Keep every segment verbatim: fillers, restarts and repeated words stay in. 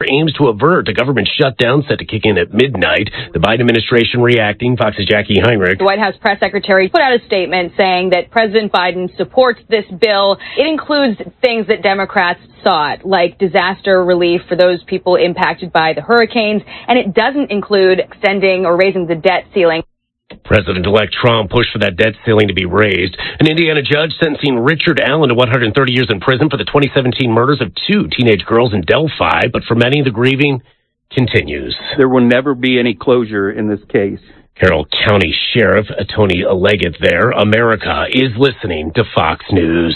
aims to avert a government shutdown set to kick in at midnight. The Biden administration reacting. Fox's Jackie Heinrich. The White House press secretary put out a statement saying that President Biden supports this bill. It includes things that Democrats sought, like disaster relief for those people impacted by the hurricanes, and it doesn't include extending or raising the debt ceiling. President-elect Trump pushed for that debt ceiling to be raised. An Indiana judge sentencing Richard Allen to one hundred thirty years in prison for the twenty seventeen murders of two teenage girls in Delphi, but for many, the grieving continues. There will never be any closure in this case. Carroll County Sheriff Tony Leggett there. America is listening to Fox News.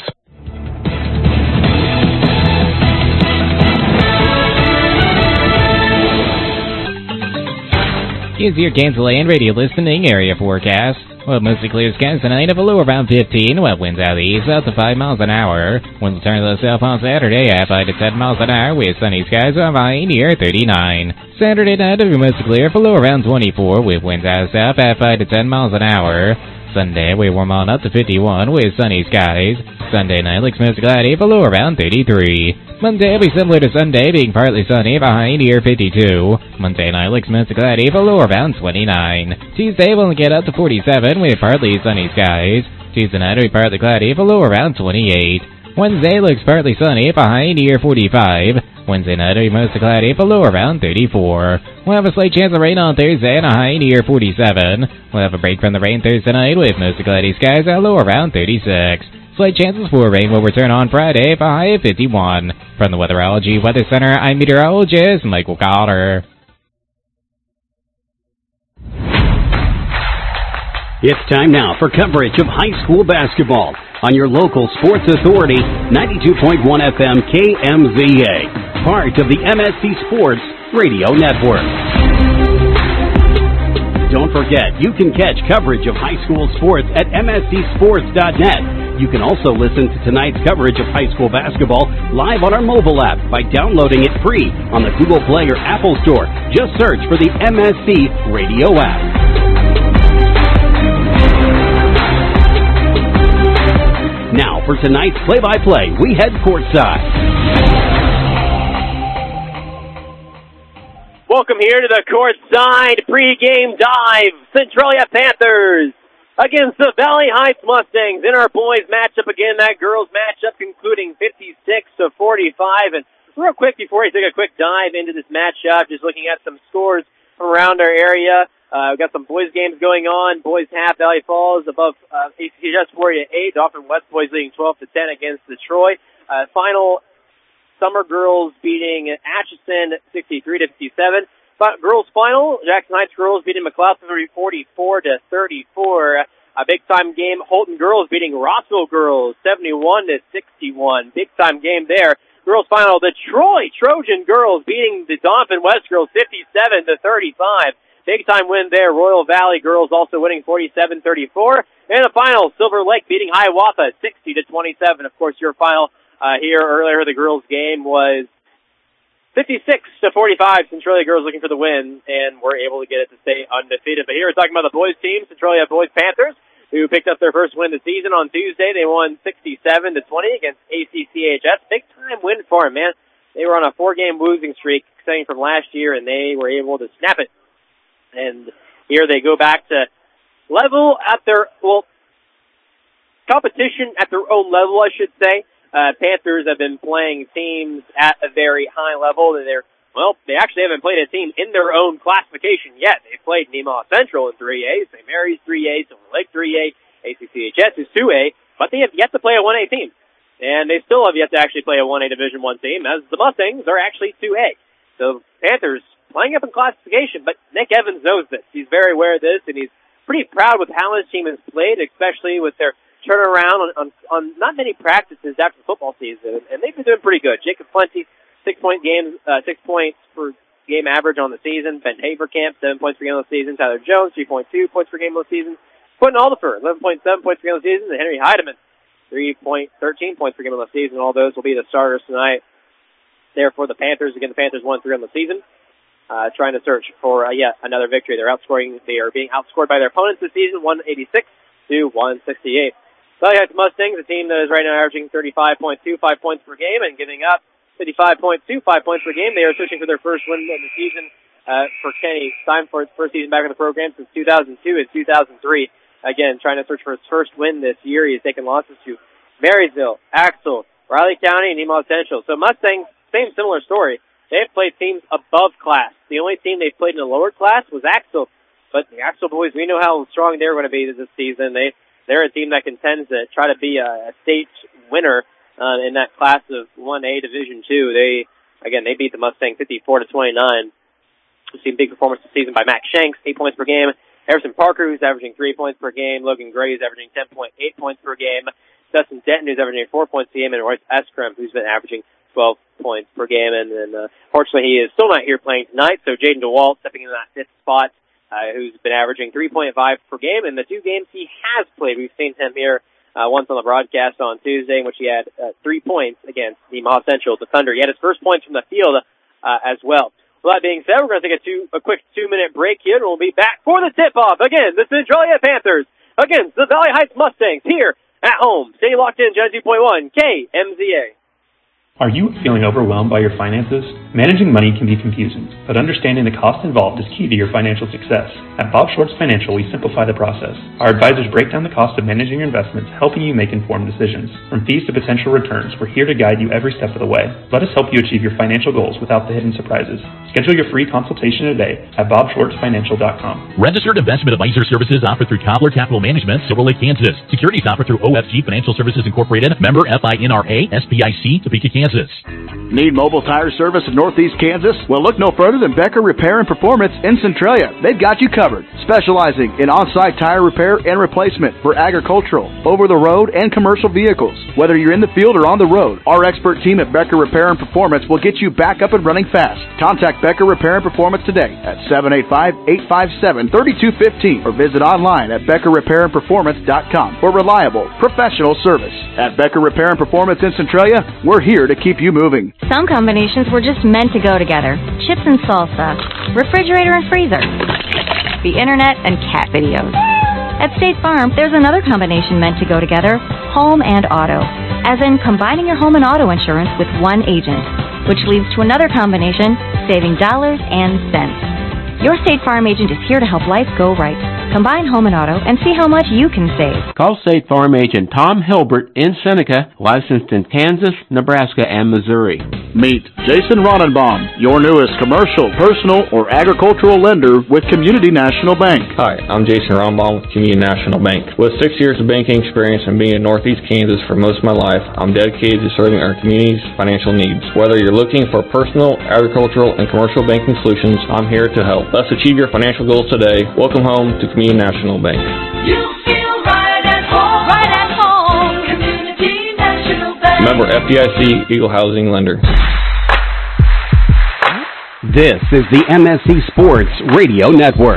Here's your Kansas Land Radio listening area forecast. Well, mostly clear skies tonight of a low around fifteen. Wet winds out of the east out to five miles an hour. Winds will turn to the south on Saturday at five to ten miles an hour with sunny skies on high near thirty-nine. Saturday night will be mostly clear for low around twenty-four with winds out of the south at five to ten miles an hour. Sunday we warm on up to fifty-one with sunny skies. Sunday night looks mostly cloudy for low around thirty-three. Monday will be similar to Sunday, being partly sunny for high near fifty-two. Monday night looks mostly cloudy for low around twenty-nine. Tuesday will get up to forty-seven with partly sunny skies. Tuesday night will be partly cloudy for low around twenty-eight. Wednesday looks partly sunny for high near forty-five. Wednesday night will be mostly cloudy for low around thirty-four. We'll have a slight chance of rain on Thursday and a high near forty-seven. We'll have a break from the rain Thursday night with mostly cloudy skies at low around thirty-six. Slight chances for rain will return on Friday for a high of fifty-one. From the Weatherology Weather Center, I'm meteorologist Michael Cotter. It's time now for coverage of high school basketball on your local sports authority, ninety-two point one F M K M Z A, part of the M S C Sports Radio Network. Don't forget, you can catch coverage of high school sports at M S C sports dot net. You can also listen to tonight's coverage of high school basketball live on our mobile app by downloading it free on the Google Play or Apple Store. Just search for the M S C Radio app. Now, for tonight's play-by-play, we head courtside. Welcome here to the courtside pregame dive. Centralia Panthers against the Valley Heights Mustangs in our boys matchup again. That girls matchup concluding fifty-six to forty-five. And real quick, before I take a quick dive into this matchup, just looking at some scores from around our area. Uh, we've got some boys games going on. Boys half, Valley Falls above uh, A C C just forty to eight. Dauphin West boys leading twelve to ten against the Troy. Uh, final Summer girls beating Atchison sixty-three to fifty-seven. But girls final, Jackson Heights girls beating McLeod forty-four to thirty-four. A big time game, Holton girls beating Rossville girls seventy-one to sixty-one. Big time game there. Girls final, the Troy Trojan girls beating the Dauphin West girls fifty-seven to thirty-five. Big time win there. Royal Valley girls also winning forty-seven thirty-four. And the final, Silver Lake beating Hiawatha sixty to twenty-seven. Of course, your final uh, here earlier, the girls game was fifty-six to forty-five. Centralia girls looking for the win, and were able to get it to stay undefeated. But here we're talking about the boys team, Centralia boys Panthers, who picked up their first win of the season on Tuesday. They won sixty-seven to twenty against A C C H S. Big time win for them, man. They were on a four-game losing streak starting from last year, and they were able to snap it. And here they go back to level at their, well, competition at their own level, I should say. Uh, Panthers have been playing teams at a very high level. They're, well, they actually haven't played a team in their own classification yet. They've played Nemaha Central in three A, Saint Mary's three A, Silver Lake three A, A C C H S is two A, but they have yet to play a one A team. And they still have yet to actually play a one A Division one team, as the Mustangs are actually two A. So Panthers playing up in classification, but Nick Evans knows this. He's very aware of this, and he's pretty proud with how his team has played, especially with their turnaround on, on, on not many practices after the football season, and they've been doing pretty good. Jacob Plenty, six-point games, uh, six points per game average on the season. Ben Haverkamp, seven points per game on the season. Tyler Jones, three point two points per game on the season. Quentin Aldifer, eleven point seven points per game on the season. And Henry Heidemann, three point one three points per game on the season. All those will be the starters tonight. Therefore, the Panthers, again, the Panthers one three on the season. Uh, trying to search for uh, yet another victory. They're outscoring, they are being outscored by their opponents this season, one eighty-six to one sixty-eight. Valley Heights Mustangs, a team that is right now averaging thirty-five point two five points per game and giving up fifty-five point two, five points per game. They are searching for their first win of the season uh, for Kenny Steinforth's first season back in the program since two thousand two and two thousand three. Again, trying to search for his first win this year. He has taken losses to Marysville, Axel, Riley County, and Nemaha Central. So Mustangs, same similar story. They've played teams above class. The only team they've played in the lower class was Axel. But the Axel boys, we know how strong they're going to be this season. They, they're a team that contends to try to be a, a state winner uh, in that class of one A Division two. They, again, they beat the Mustangs fifty-four to twenty-nine. We've seen big performance this season by Max Shanks, eight points per game. Harrison Parker, who's averaging three points per game. Logan Gray, who's averaging ten point eight points per game. Dustin Denton, who's averaging four points per game. And Royce Eskram, who's been averaging twelve points per game. And then, uh, fortunately, he is still not here playing tonight. So Jaden DeWalt stepping into that fifth spot, uh, who's been averaging three point five per game. In the two games he has played, we've seen him here uh, once on the broadcast on Tuesday, in which he had uh, three points against Nemaha Central, the Thunder. He had his first points from the field uh, as well. With that being said, we're going to take a, two, a quick two-minute break here, and we'll be back for the tip-off. Again, the Centralia Panthers against the Valley Heights Mustangs here at home. Stay locked in, Gen two point one, K M Z A. Are you feeling overwhelmed by your finances? Managing money can be confusing, but understanding the cost involved is key to your financial success. At Bob Schwartz Financial, we simplify the process. Our advisors break down the cost of managing your investments, helping you make informed decisions. From fees to potential returns, we're here to guide you every step of the way. Let us help you achieve your financial goals without the hidden surprises. Schedule your free consultation today at bob schwartz financial dot com. Registered investment advisor services offered through Cobbler Capital Management, Silver Lake, Kansas. Securities offered through O F G Financial Services Incorporated, member F I N R A, S P I C, Topeka, Kansas. Need mobile tire service in Northeast Kansas? Well, look no further than Becker Repair and Performance in Centralia. They've got you covered, specializing in on-site tire repair and replacement for agricultural, over-the-road, and commercial vehicles. Whether you're in the field or on the road, our expert team at Becker Repair and Performance will get you back up and running fast. Contact Becker Repair and Performance today at seven eight five, eight five seven, three two one five or visit online at becker repair and performance dot com for reliable, professional service. At Becker Repair and Performance in Centralia, we're here to keep you moving. Some combinations were just meant to go together. Chips and salsa, refrigerator and freezer, the internet and cat videos. At State Farm, there's another combination meant to go together, home and auto. As in combining your home and auto insurance with one agent, which leads to another combination, saving dollars and cents. Your State Farm agent is here to help life go right. Combine home and auto and see how much you can save. Call State Farm agent Tom Hilbert in Seneca, licensed in Kansas, Nebraska, and Missouri. Meet Jason Ronenbaum, your newest commercial, personal, or agricultural lender with Community National Bank. Hi, I'm Jason Ronenbaum with Community National Bank. With six years of banking experience and being in Northeast Kansas for most of my life, I'm dedicated to serving our community's financial needs. Whether you're looking for personal, agricultural, and commercial banking solutions, I'm here to help. Let's achieve your financial goals today. Welcome home to Community National Bank. You feel right at home, right at home. Community National Bank. Member F D I C, Eagle Housing Lender. This is the M S C Sports Radio Network.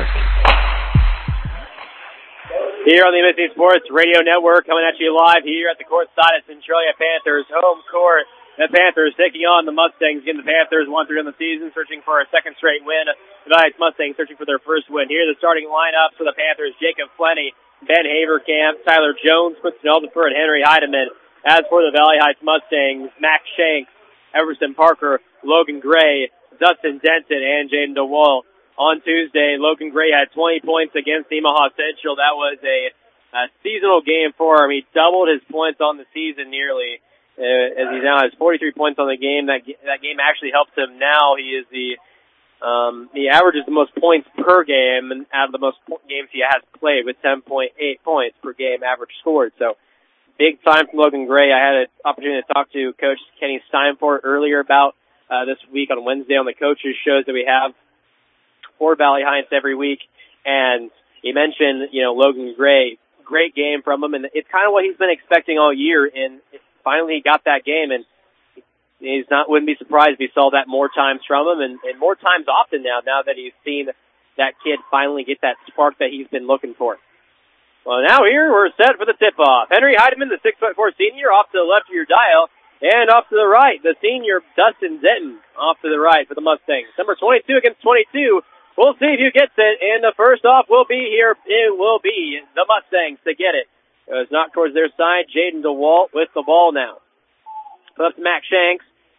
Here on the M S C Sports Radio Network, coming at you live here at the court side of Centralia Panthers home court. The Panthers taking on the Mustangs. Again, the Panthers one through in the season, searching for a second straight win. The Valley Heights Mustangs searching for their first win. Here, the starting lineup for the Panthers: Jacob Flenny, Ben Haverkamp, Tyler Jones, Quinton Alderford, and Henry Heidemann. As for the Valley Heights Mustangs, Max Shanks, Everson Parker, Logan Gray, Dustin Denton, and Jaden DeWalt. On Tuesday, Logan Gray had twenty points against Nemaha Central. That was a, a seasonal game for him. He doubled his points on the season nearly. Uh, as he now has forty-three points on the game. That that game actually helps him now. He is the um, he averages the most points per game and out of the most po- games he has played with ten point eight points per game average scored. So big time from Logan Gray. I had an opportunity to talk to Coach Kenny Steinfort earlier about uh, this week on Wednesday on the coaches shows that we have for Valley Heights every week, and he mentioned you know Logan Gray, great game from him, and it's kind of what he's been expecting all year. And finally, he got that game, and he's not wouldn't be surprised if he saw that more times from him, and, and more times often now. Now that he's seen that kid finally get that spark that he's been looking for. Well, now here we're set for the tip-off. Henry Heidemann, the six foot four senior, off to the left of your dial, and off to the right, the senior Dustin Denton, off to the right for the Mustangs. Number twenty-two against twenty-two. We'll see if you gets it, and the first off will be here. It will be the Mustangs to get it. It's not towards their side. Jaden DeWalt with the ball now. Up to Max Shanks.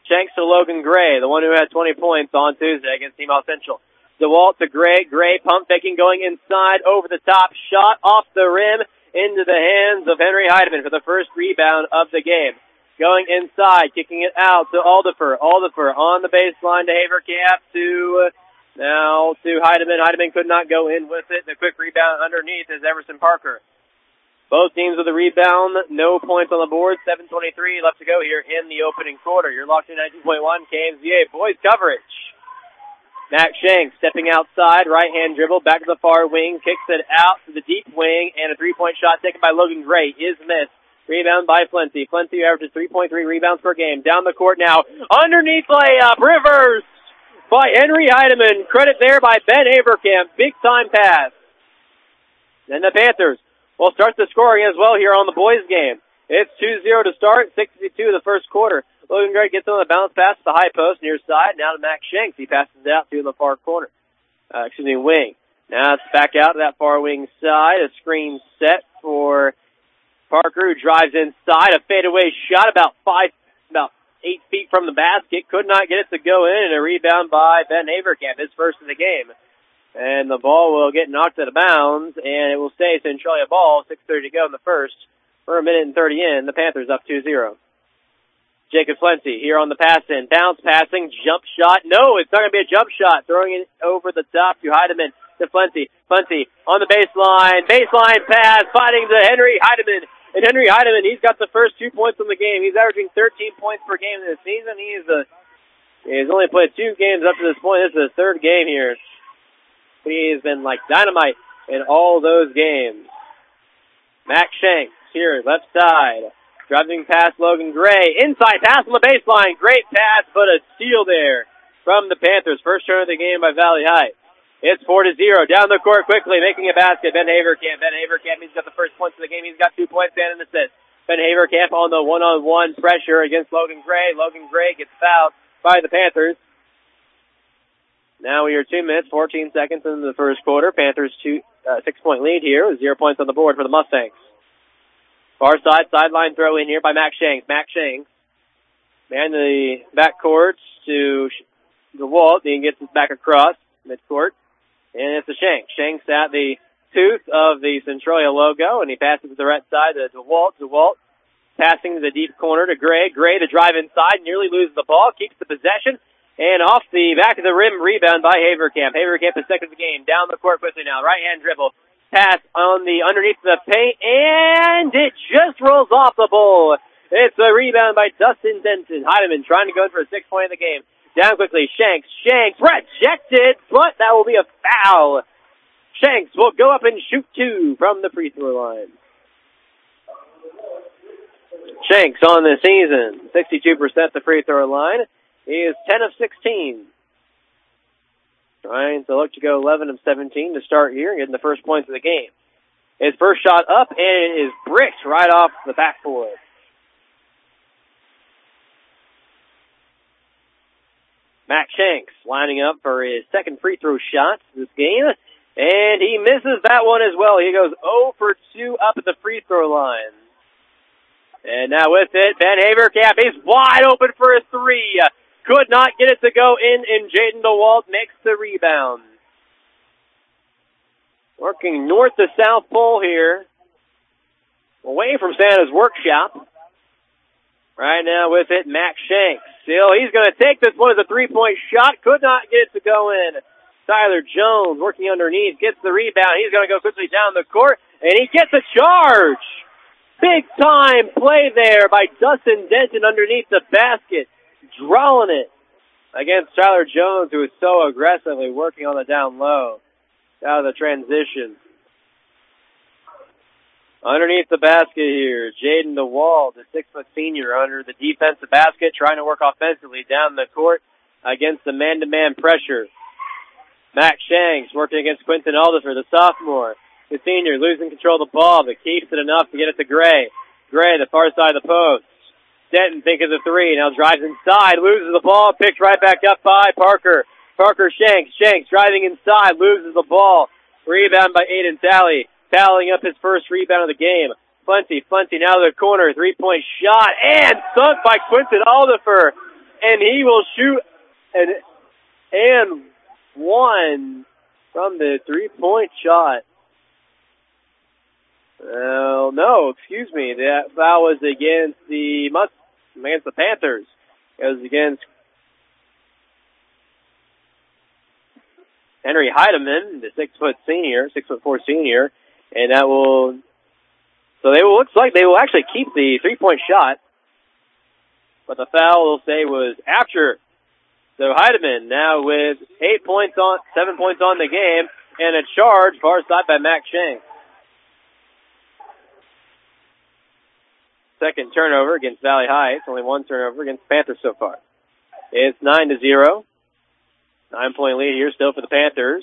Shanks to Logan Gray, the one who had twenty points on Tuesday against Email Central. DeWalt to Gray. Gray pump faking going inside, over the top, shot off the rim into the hands of Henry Heidemann for the first rebound of the game. Going inside, kicking it out to Aldifer. Aldifer on the baseline to Havercamp to, now to Heidemann. Heidemann could not go in with it. The quick rebound underneath is Everson Parker. Both teams with a rebound, no points on the board, seven twenty-three left to go here in the opening quarter. You're locked in nineteen point one K M Z A boys coverage. Max Shanks stepping outside, right-hand dribble, back to the far wing, kicks it out to the deep wing, and a three-point shot taken by Logan Gray is missed. Rebound by Flenty. Flenty averages three point three rebounds per game. Down the court now, underneath layup, reverse by Henry Heidemann. Credit there by Ben Havercamp. Big-time pass. Then the Panthers will start the scoring as well here on the boys' game. It's two zero to start, sixty-two the first quarter. Logan Gray gets on the bounce pass to the high post near side. Now to Max Shanks. He passes it out to the far corner. Uh, excuse me, wing. Now it's back out to that far wing side. A screen set for Parker, who drives inside. A fadeaway shot about five, about eight feet from the basket. Could not get it to go in. And a rebound by Ben Havercamp, his first of the game. And the ball will get knocked out of bounds, and it will stay Centralia ball. six thirty to go in the first. We're a minute and thirty in. The Panthers up two zero. Jacob Flenty here on the pass in. Bounce passing, jump shot. No, it's not going to be a jump shot. Throwing it over the top to Heidemann to Flenty. Flenty on the baseline. Baseline pass, finding to Henry Heidemann. And Henry Heidemann, he's got the first two points in the game. He's averaging thirteen points per game this season. He's a, he's only played two games up to this point. This is his third game here. He has been like dynamite in all those games. Max Shanks here, left side. Driving past Logan Gray. Inside pass on the baseline. Great pass, but a steal there from the Panthers. First turn of the game by Valley High. It's four to zero. Down the court quickly, making a basket. Ben Havercamp. Ben Havercamp, he's got the first points of the game. He's got two points and an assist. Ben Havercamp on the one-on-one pressure against Logan Gray. Logan Gray gets fouled by the Panthers. Now we are two minutes, fourteen seconds into the first quarter. Panthers two, uh, six-point lead here with zero points on the board for the Mustangs. Far side, sideline throw in here by Max Shanks. Max Shanks, man, the backcourt to DeWalt. He gets it back across midcourt, and it's a Shanks. Shanks at the tooth of the Centralia logo, and he passes to the right side to DeWalt. DeWalt passing to the deep corner to Gray. Gray to drive inside, nearly loses the ball, keeps the possession. And off the back of the rim, rebound by Havercamp. Havercamp is second of the game. Down the court quickly now. Right-hand dribble. Pass on the underneath the paint, and it just rolls off the ball. It's a rebound by Dustin Denton. Heidemann trying to go for a six point of the game. Down quickly. Shanks. Shanks rejected, but that will be a foul. Shanks will go up and shoot two from the free throw line. Shanks on the season. sixty-two percent the free throw line. He is ten of sixteen. Trying to look to go eleven of seventeen to start here, getting the first points of the game. His first shot up, and it is bricked right off the backboard. Max Shanks lining up for his second free throw shot this game, and he misses that one as well. He goes zero for two up at the free throw line. And now with it, Ben Havercamp is wide open for a three. Could not get it to go in, and Jaden DeWalt makes the rebound. Working north to south pole here, away from Santa's workshop. Right now with it, Max Shanks. Still, he's going to take this one as a three-point shot. Could not get it to go in. Tyler Jones working underneath, gets the rebound. He's going to go quickly down the court, and he gets a charge. Big-time play there by Dustin Denton underneath the basket. Drawing it against Tyler Jones, who is so aggressively working on the down low. Out of the transition. Underneath the basket here, Jaden DeWalt, the six-foot senior, under the defensive basket, trying to work offensively down the court against the man-to-man pressure. Max Shanks working against Quentin Aldifer, the sophomore. The senior losing control of the ball, but keeps it enough to get it to Gray. Gray, the far side of the post. Denton thinks of the three, now drives inside, loses the ball, picked right back up by Parker. Parker Shanks, Shanks driving inside, loses the ball. Rebound by Aiden Talley, tallying up his first rebound of the game. Flenty, Flenty now to the corner, three-point shot, and sunk by Quentin Aldifer. and he will shoot an and one from the three-point shot. Well, no, excuse me. That foul was against the Must against the Panthers. It was against Henry Heidemann, the six-foot senior, six-foot-four senior, and that will. So they will looks like they will actually keep the three-point shot, but the foul will say was after. So Heidemann now with eight points on, seven points on the game, and a charge far side by Max Shank. Second turnover against Valley Heights. Only one turnover against Panthers so far. It's nine to zero. Nine-point lead here still for the Panthers.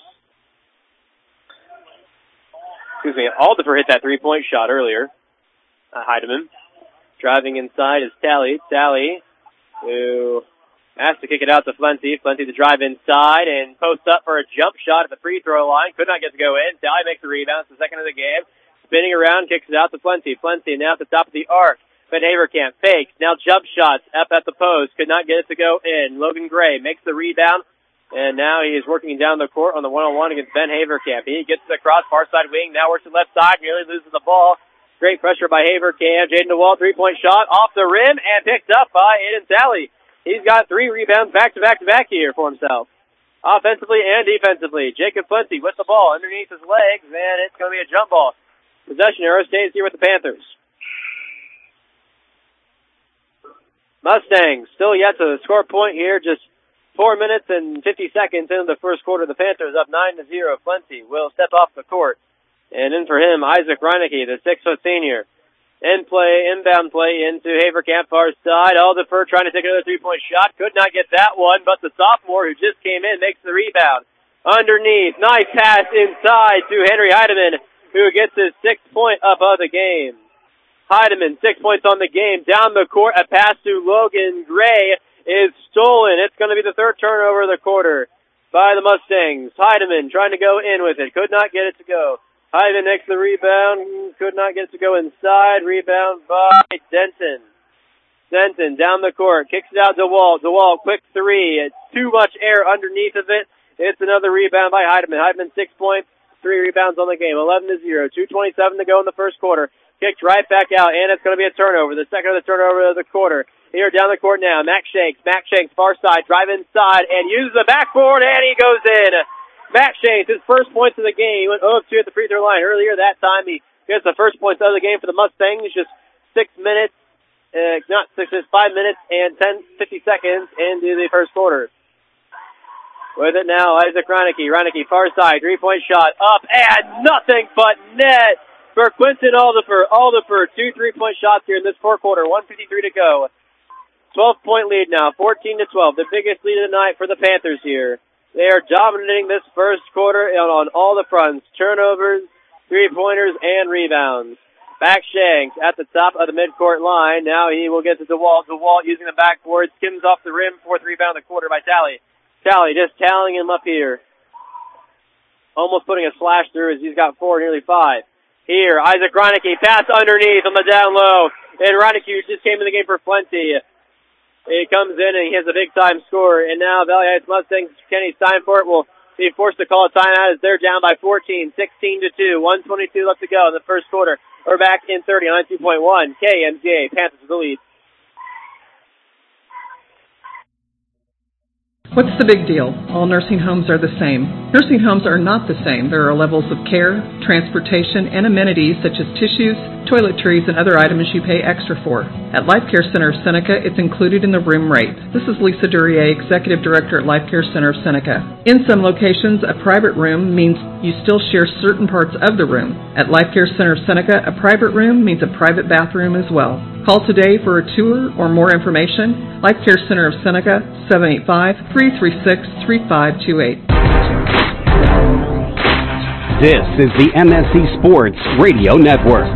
Excuse me, Aldifer hit that three-point shot earlier. Uh, Heidemann. Driving inside is Talley. Talley, who has to kick it out to Flenty. Flenty to drive inside and post up for a jump shot at the free throw line. Could not get to go in. Talley makes the rebound. It's the second of the game. Spinning around, kicks it out to Flenty. Flenty now at the top of the arc. Van Haverkamp fakes. Now jump shots up at the post. Could not get it to go in. Logan Gray makes the rebound. And now he is working down the court on the one-on-one against Ben Haverkamp. He gets the cross, far side wing. Now works to the left side. Nearly loses the ball. Great pressure by Haverkamp. Jaden DeWalt, three-point shot off the rim and picked up by Aiden Talley. He's got three rebounds back-to-back-to-back here for himself. Offensively and defensively. Jacob Flenty with the ball underneath his legs, and it's going to be a jump ball. Possession arrow stays here with the Panthers. Mustangs still yet to score a point here. Just four minutes and fifty seconds into the first quarter. The Panthers up nine to zero. Flenty will step off the court. And in for him, Isaac Reinecke, the six-foot senior. In play, inbound play into Haverkamp far side. Aldifer trying to take another three-point shot. Could not get that one, but the sophomore who just came in makes the rebound. Underneath, nice pass inside to Henry Heidemann, who gets his sixth point up of the game. Heidemann, six points on the game. Down the court, a pass to Logan Gray is stolen. It's going to be the third turnover of the quarter by the Mustangs. Heidemann trying to go in with it. Could not get it to go. Heidemann makes the rebound. Could not get it to go inside. Rebound by Denton. Denton down the court. Kicks it out to DeWalt. DeWalt, quick three. It's too much air underneath of it. It's another rebound by Heidemann. Heidemann, six points. Three rebounds on the game. eleven to zero. two twenty-seven to go in the first quarter. Kicked right back out, and it's going to be a turnover. The second of the turnover of the quarter. Here down the court now. Max Shanks. Max Shanks far side. Drive inside and uses the backboard, and he goes in. Max Shanks, his first points of the game. He went zero of two at the free throw line earlier. That time he gets the first points of the game for the Mustangs. Just six minutes, uh, not six minutes, five minutes and ten, fifty seconds into the first quarter. With it now, Isaac Reinecke. Reinecke far side. Three-point shot. Up and nothing but net for Quinton Aldifer. Aldifer, two three-point shots here in this fourth quarter. one fifty-three to go. twelve-point lead now, fourteen to twelve. The biggest lead of the night for the Panthers here. They are dominating this first quarter on all the fronts. Turnovers, three-pointers, and rebounds. Back Shanks at the top of the midcourt line. Now he will get to DeWalt. DeWalt using the backboard. Skims off the rim. Fourth rebound of the quarter by Talley. Talley just tallying him up here. Almost putting a slash through as he's got four, nearly five. Here, Isaac Reinecke, pass underneath on the down low. And Reinecke just came in the game for Flenty. He comes in and he has a big-time score. And now Valley Heights Mustangs, Kenny Steinfort will be forced to call a timeout as they're down by fourteen, sixteen to two. one twenty-two left to go in the first quarter. We're back in thirty on ninety-two point one. K M G A, Panthers with the lead. What's the big deal? All nursing homes are the same. Nursing homes are not the same. There are levels of care, transportation, and amenities such as tissues, toiletries, and other items you pay extra for. At Life Care Center of Seneca, it's included in the room rate. This is Lisa Duryea, Executive Director at Life Care Center of Seneca. In some locations, a private room means you still share certain parts of the room. At Life Care Center of Seneca, a private room means a private bathroom as well. Call today for a tour or more information. Life Care Center of Seneca, seven eight five, three three six, three five two eight. This is the M S C Sports Radio Network.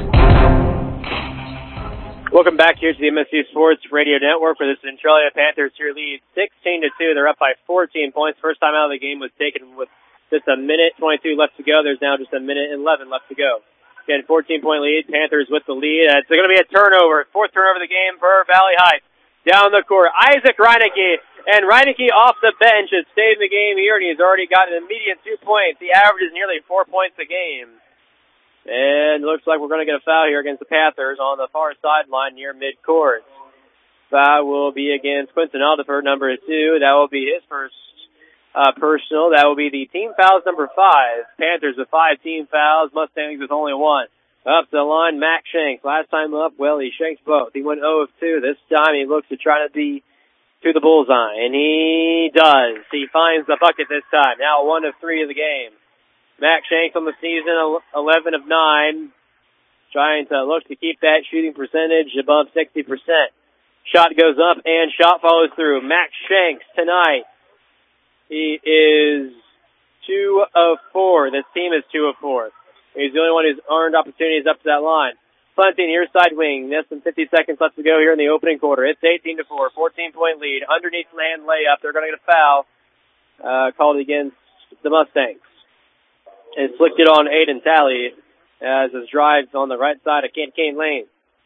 Welcome back here to the M S C Sports Radio Network, where the Centralia Panthers here lead sixteen to two. They're up by fourteen points. First time out of the game was taken with just a minute twenty-two left to go. There's now just a minute eleven left to go. Again, fourteen-point lead. Panthers with the lead. Uh, it's going to be a turnover. Fourth turnover of the game for Valley Heights. down the court. Isaac Reineke, and Reineke off the bench has stayed in the game here, and he's already got an immediate two points. The average is nearly four points a game. And looks like we're going to get a foul here against the Panthers on the far sideline near midcourt. Foul will be against Quinton Alderfer, number two. That will be his first uh, personal. That will be the team fouls number five. Panthers with five team fouls. Mustangs with only one. Up the line, Mac Shanks. Last time up, well, he shanks both. He went zero of two. This time he looks to try to be to the bullseye, and he does. He finds the bucket this time. Now one of three of the game. Mac Shanks on the season, eleven of nine. Trying to look to keep that shooting percentage above sixty percent. Shot goes up, and shot follows through. Mac Shanks tonight. He is two of four. This team is two of four. He's the only one who's earned opportunities up to that line. Bunting, near side wing. Less than fifty seconds left to go here in the opening quarter. It's eighteen to four, fourteen-point lead. Underneath land layup. They're going to get a foul uh, called against the Mustangs. It's flicked it on Aiden Talley as his drive on the right side of Kent Kane Lane.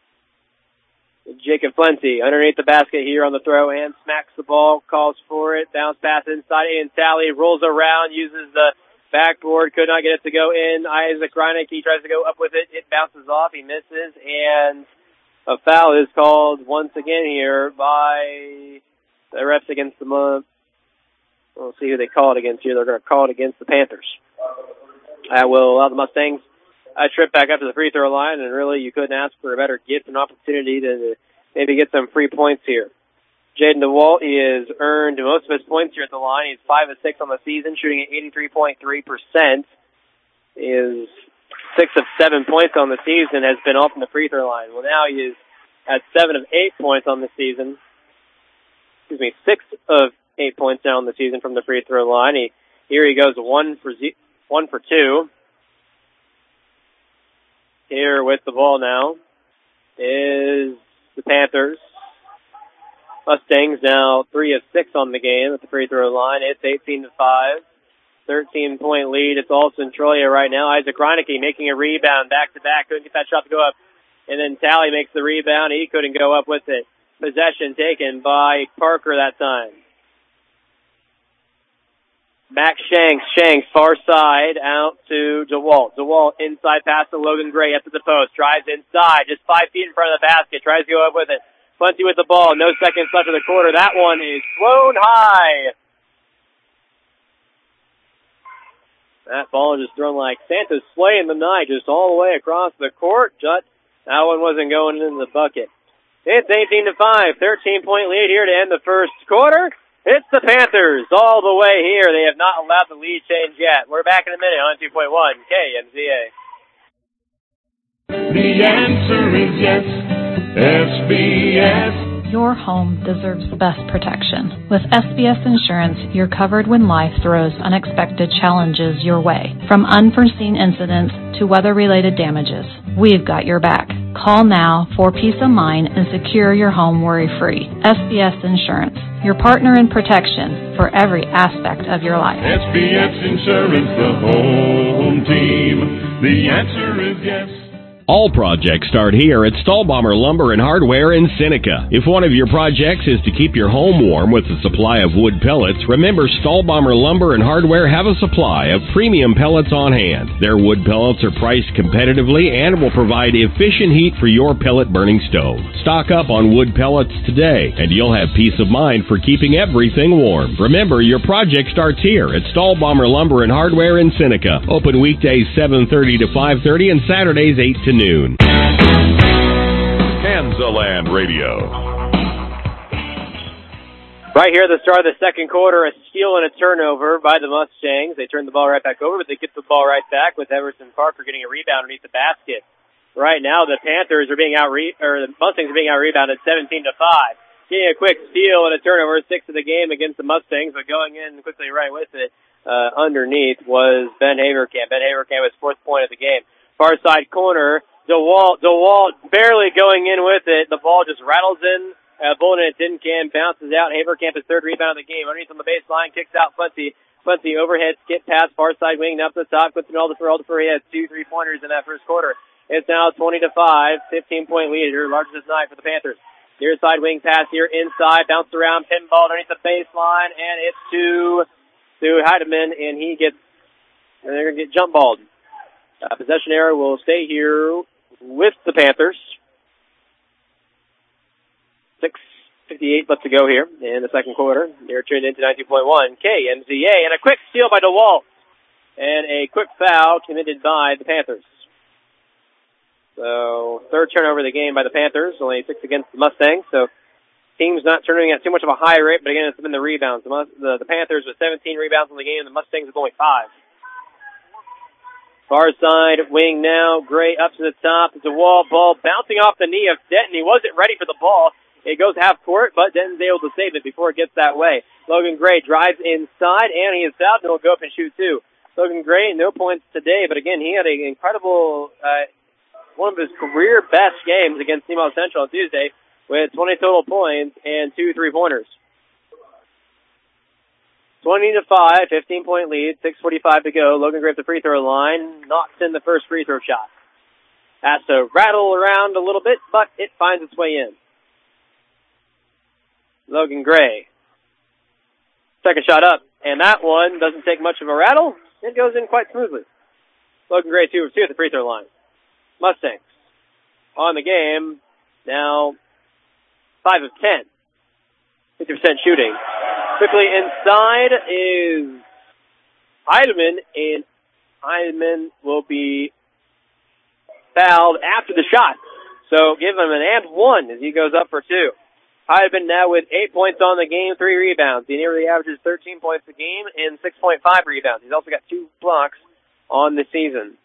Jacob Plenty underneath the basket here on the throw and smacks the ball, calls for it, bounce pass inside. Aiden Talley rolls around, uses the backboard, could not get it to go in. Isaac Reineck, he tries to go up with it. It bounces off. He misses, and a foul is called once again here by the refs against the Mustangs. We'll see who they call it against here. They're going to call it against the Panthers. That will allow the Mustangs a trip back up to the free throw line, and really you couldn't ask for a better gift and opportunity to maybe get some free points here. Jaden DeWalt, he has earned most of his points here at the line. He's five of six on the season, shooting at eighty-three point three percent. He is six of seven points on the season, has been off from the free throw line. Well, now he is at seven of eight points on the season. Excuse me, six of eight points now on the season from the free throw line. He, here he goes one for z- one for two. Here with the ball now is the Panthers. Mustangs now three of six on the game at the free throw line. It's eighteen to five. thirteen-point lead. It's all Centralia right now. Isaac Reineke making a rebound back-to-back. Couldn't get that shot to go up. And then Talley makes the rebound. He couldn't go up with it. Possession taken by Parker that time. Back Shanks. Shanks, far side, out to DeWalt. DeWalt inside pass to Logan Gray up to the post. Drives inside, just five feet in front of the basket. Tries to go up with it. Plenty with the ball. No seconds left of the quarter. That one is flown high. That ball just thrown like Santa's sleigh in the night, just all the way across the court. Just, that one wasn't going in the bucket. It's eighteen to five. thirteen-point lead here to end the first quarter. It's the Panthers all the way here. They have not allowed the lead change yet. We're back in a minute on two point one K M Z A. The answer is yes. S B S. Your home deserves the best protection. With S B S Insurance, you're covered when life throws unexpected challenges your way. From unforeseen incidents to weather-related damages, we've got your back. Call now for peace of mind and secure your home worry-free. S B S Insurance, your partner in protection for every aspect of your life. S B S Insurance, the home team. The answer is yes. All projects start here at Stahlbomber Lumber and Hardware in Seneca. If one of your projects is to keep your home warm with a supply of wood pellets, remember Stahlbomber Lumber and Hardware have a supply of premium pellets on hand. Their wood pellets are priced competitively and will provide efficient heat for your pellet burning stove. Stock up on wood pellets today, and you'll have peace of mind for keeping everything warm. Remember, your project starts here at Stahlbomber Lumber and Hardware in Seneca. Open weekdays seven thirty to five thirty and Saturdays eight to noon. Kansaland Radio. Right here at the start of the second quarter, a steal and a turnover by the Mustangs. They turn the ball right back over, but they get the ball right back with Everson Parker getting a rebound underneath the basket. Right now, the Panthers are being out, re- or the Mustangs are being out rebounded seventeen to five. Getting a quick steal and a turnover, six of the game against the Mustangs, but going in quickly right with it uh, underneath was Ben Haverkamp. Ben Haverkamp was fourth point of the game. Far side corner, DeWalt, DeWalt barely going in with it. The ball just rattles in, uh, bullet in a tin can, bounces out. Haverkamp, his third rebound of the game. Underneath on the baseline, kicks out Plenty. Plenty overhead, skip pass, far side wing, up to the top. Quinton Alderfer, Alderfer, he had two three-pointers in that first quarter. It's now twenty to five, fifteen-point lead, your largest night for the Panthers. Near side wing pass here inside, bounce around, pinball underneath the baseline, and it's to, to Heidemann, and he gets, and they're going to get jump balled. Uh, possession error will stay here with the Panthers. six fifty-eight left to go here in the second quarter. You're tuned into ninety-two point one K M Z A, and a quick steal by DeWalt, and a quick foul committed by the Panthers. So, third turnover of the game by the Panthers, only six against the Mustangs. So, team's not turning at too much of a high rate, but again, it's been the rebounds. The, the, the Panthers with seventeen rebounds in the game, and the Mustangs with only five. Far side wing now, Gray up to the top. It's a wall ball bouncing off the knee of Denton. He wasn't ready for the ball. It goes half court, but Denton's able to save it before it gets that way. Logan Gray drives inside, and he is fouled, and he'll go up and shoot two. Logan Gray, no points today, but again, he had an incredible, uh, one of his career best games against Steamboat Central on Tuesday with twenty total points and two three-pointers. twenty to five, fifteen-point lead, six forty-five to go. Logan Gray at the free throw line, knocks in the first free throw shot. Has to rattle around a little bit, but it finds its way in. Logan Gray. Second shot up, and that one doesn't take much of a rattle. It goes in quite smoothly. Logan Gray two of two at the free throw line. Mustangs on the game, now five of ten. fifty percent shooting. Quickly inside is Heidemann, and Heidemann will be fouled after the shot. So give him an and one as he goes up for two. Heidemann now with eight points on the game, three rebounds. He nearly averages thirteen points a game and six point five rebounds. He's also got two blocks on the season.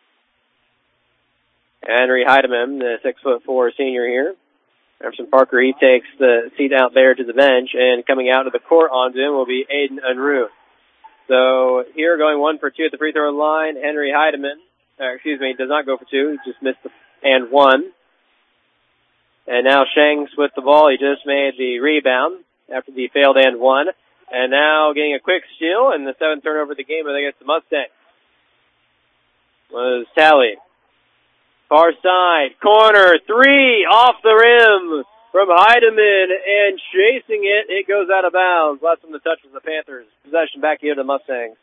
Henry Heidemann, the six foot four senior here. Emerson Parker, he takes the seat out there to the bench, and coming out to the court onto him will be Aiden Unruh. So here going one for two at the free throw line, Henry Heidemann, uh, excuse me, does not go for two. He just missed the and one. And now Shanks with the ball. He just made the rebound after the failed and one. And now getting a quick steal, and the seventh turnover of the game against the Mustangs was Talley. Far side, corner, three, off the rim from Heidemann, and chasing it, it goes out of bounds. Last one to touch was the Panthers. Possession back here to the Mustangs.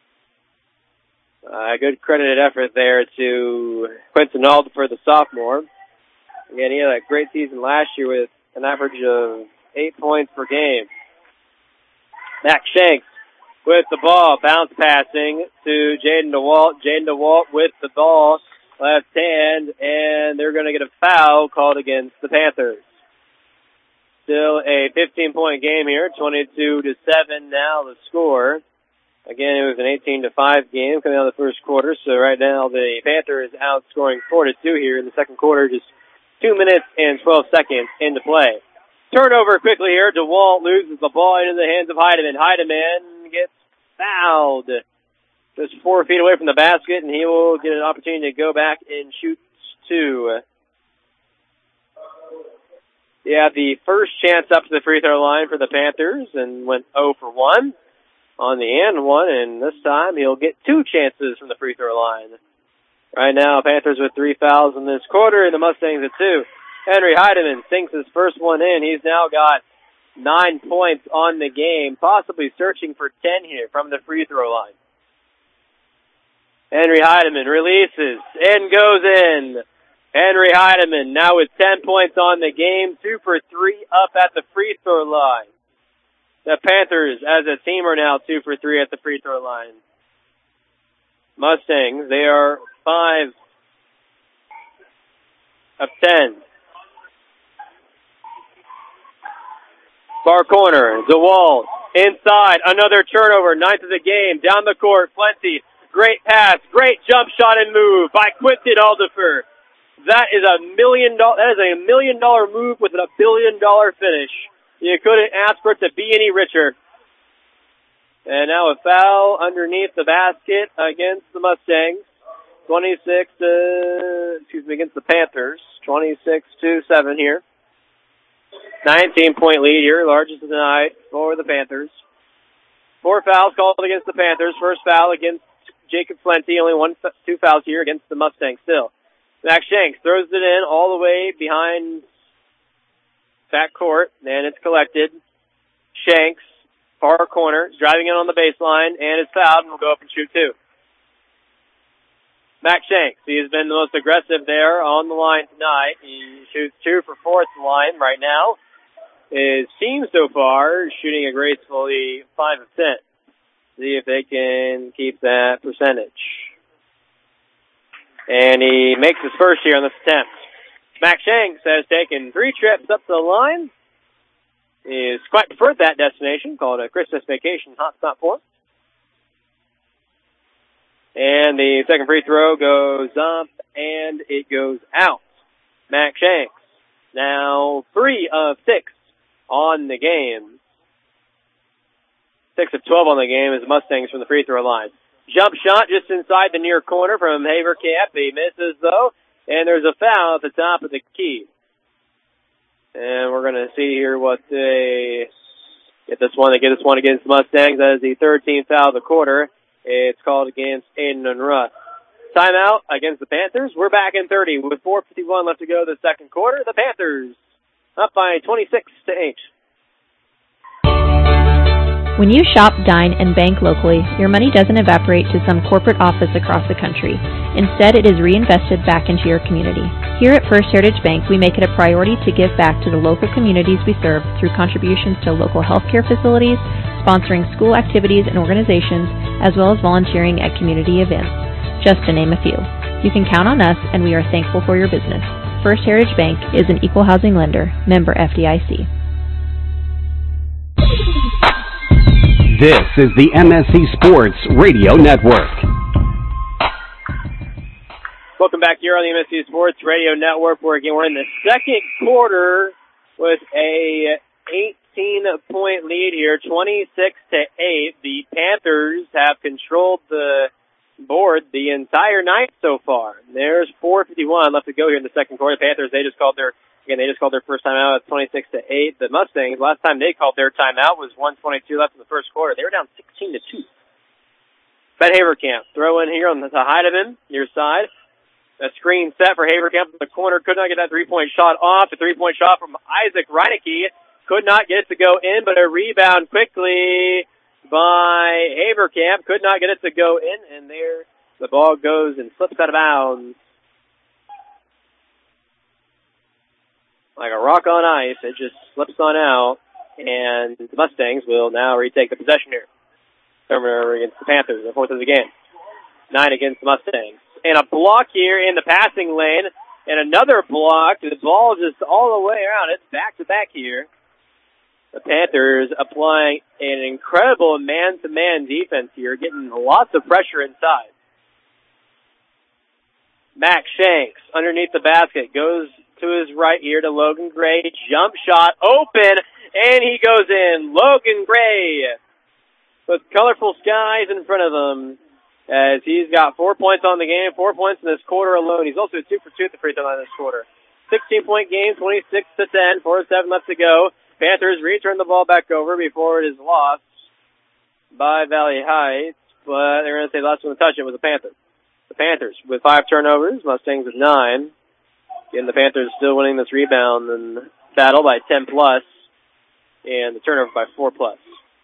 Uh, good credited effort there to Quentin Auld for the sophomore. Again, he had a great season last year with an average of eight points per game. Max Shanks with the ball, bounce passing to Jaden DeWalt. Jaden DeWalt with the ball. Left hand, and they're going to get a foul called against the Panthers. Still a fifteen-point game here, twenty-two to seven now the score. Again, it was an eighteen to five game coming out of the first quarter, so right now the Panthers outscoring four to two here in the second quarter, just two minutes and twelve seconds into play. Turnover quickly here. DeWalt loses the ball into the hands of Heidemann. Heidemann gets fouled. Just four feet away from the basket, and he will get an opportunity to go back and shoot two. Yeah, the first chance up to the free throw line for the Panthers and went zero for one on the and one, and this time he'll get two chances from the free throw line. Right now, Panthers with three fouls in this quarter, and the Mustangs at two. Henry Heidemann sinks his first one in. He's now got nine points on the game, possibly searching for ten here from the free throw line. Henry Heidemann releases and goes in. Henry Heidemann now with ten points on the game, two for three up at the free throw line. The Panthers as a team are now two for three at the free throw line. Mustangs, they are five of ten. Far corner, DeWalt inside, another turnover, ninth of the game, down the court, Plenty. Great pass, great jump shot and move by Quinton Aldifer. That is a million dollar, that is a million dollar move with a billion dollar finish. You couldn't ask for it to be any richer. And now a foul underneath the basket against the Mustangs. twenty-six to, excuse me, against the Panthers. twenty-six to seven here. nineteen point lead here, largest of the night for the Panthers. Four fouls called against the Panthers. First foul against Jacob Plenty, only one, two fouls here against the Mustangs still. Max Shanks throws it in all the way behind back court, and it's collected. Shanks, far corner, is driving in on the baseline, and it's fouled, and will go up and shoot two. Max Shanks, he has been the most aggressive there on the line tonight. He shoots two for four at the line right now. His team so far shooting a gracefully five of ten. See if they can keep that percentage. And he makes his first here on this attempt. Max Shanks has taken three trips up to the line. He's quite preferred that destination, called a Christmas vacation hotspot for him. And the second free throw goes up, and it goes out. Max Shanks, now three of six on the game. Six of twelve on the game as the Mustangs from the free throw line. Jump shot just inside the near corner from Haverkamp. He misses, though, and there's a foul at the top of the key. And we're going to see here what they get this one. They get this one against the Mustangs. That is the thirteenth foul of the quarter. It's called against Aiden and Russ. Timeout against the Panthers. We're back in thirty with four fifty-one left to go the second quarter. The Panthers up by twenty-six to eight. When you shop, dine, and bank locally, your money doesn't evaporate to some corporate office across the country. Instead, it is reinvested back into your community. Here at First Heritage Bank, we make it a priority to give back to the local communities we serve through contributions to local healthcare facilities, sponsoring school activities and organizations, as well as volunteering at community events, just to name a few. You can count on us, and we are thankful for your business. First Heritage Bank is an equal housing lender, member F D I C. This is the M S C Sports Radio Network. Welcome back here on the M S C Sports Radio Network. We're again we're in the second quarter with a eighteen-point lead here, twenty-six to eight. The Panthers have controlled the board the entire night so far. There's four fifty-one left to go here in the second quarter. The Panthers, they just called their Again, they just called their first timeout at twenty-six to eight. The Mustangs, last time they called their timeout was one twenty-two left in the first quarter. They were down sixteen to two. Ben Haverkamp, throw in here on the Heidemann, near side. A screen set for Haverkamp in the corner. Could not get that three-point shot off. A three-point shot from Isaac Reinecke. Could not get it to go in, but a rebound quickly by Haverkamp. Could not get it to go in, and there the ball goes and slips out of bounds. Like a rock on ice, it just slips on out, and the Mustangs will now retake the possession here. Over against the Panthers, the fourth of the game. Nine against the Mustangs. And a block here in the passing lane, and another block. The ball just all the way around. It's back-to-back here. The Panthers applying an incredible man-to-man defense here, getting lots of pressure inside. Max Shanks underneath the basket goes to his right here to Logan Gray. Jump shot open, and he goes in. Logan Gray with colorful skies in front of him as he's got four points on the game, four points in this quarter alone. He's also two for two at the free throw line this quarter. sixteen-point game, twenty-six to ten, four to seven left to go. Panthers return the ball back over before it is lost by Valley Heights, but they're going to say the last one to touch it was the Panthers. The Panthers with five turnovers, Mustangs with nine. Again, the Panthers still winning this rebound and battle by ten plus, and the turnover by four plus.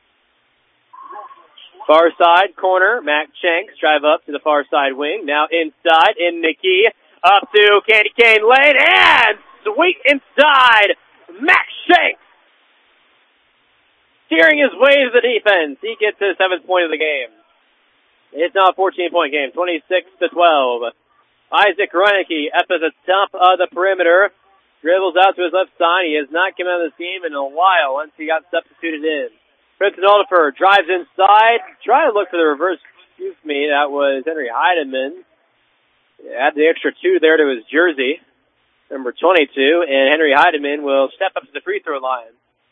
Far side corner, Mac Shanks drive up to the far side wing. Now inside in the key, up to Candy Cane Lane, and sweet inside, Mac Shanks. Steering his way to the defense. He gets his seventh point of the game. It's now a fourteen-point game, twenty-six to twelve. Isaac Reinecke up at the top of the perimeter. Dribbles out to his left side. He has not come out of this game in a while once he got substituted in. Princeton Alderfer drives inside. Trying to look for the reverse. Excuse me, that was Henry Heidemann. Add the extra two there to his jersey. Number twenty-two. And Henry Heidemann will step up to the free throw line.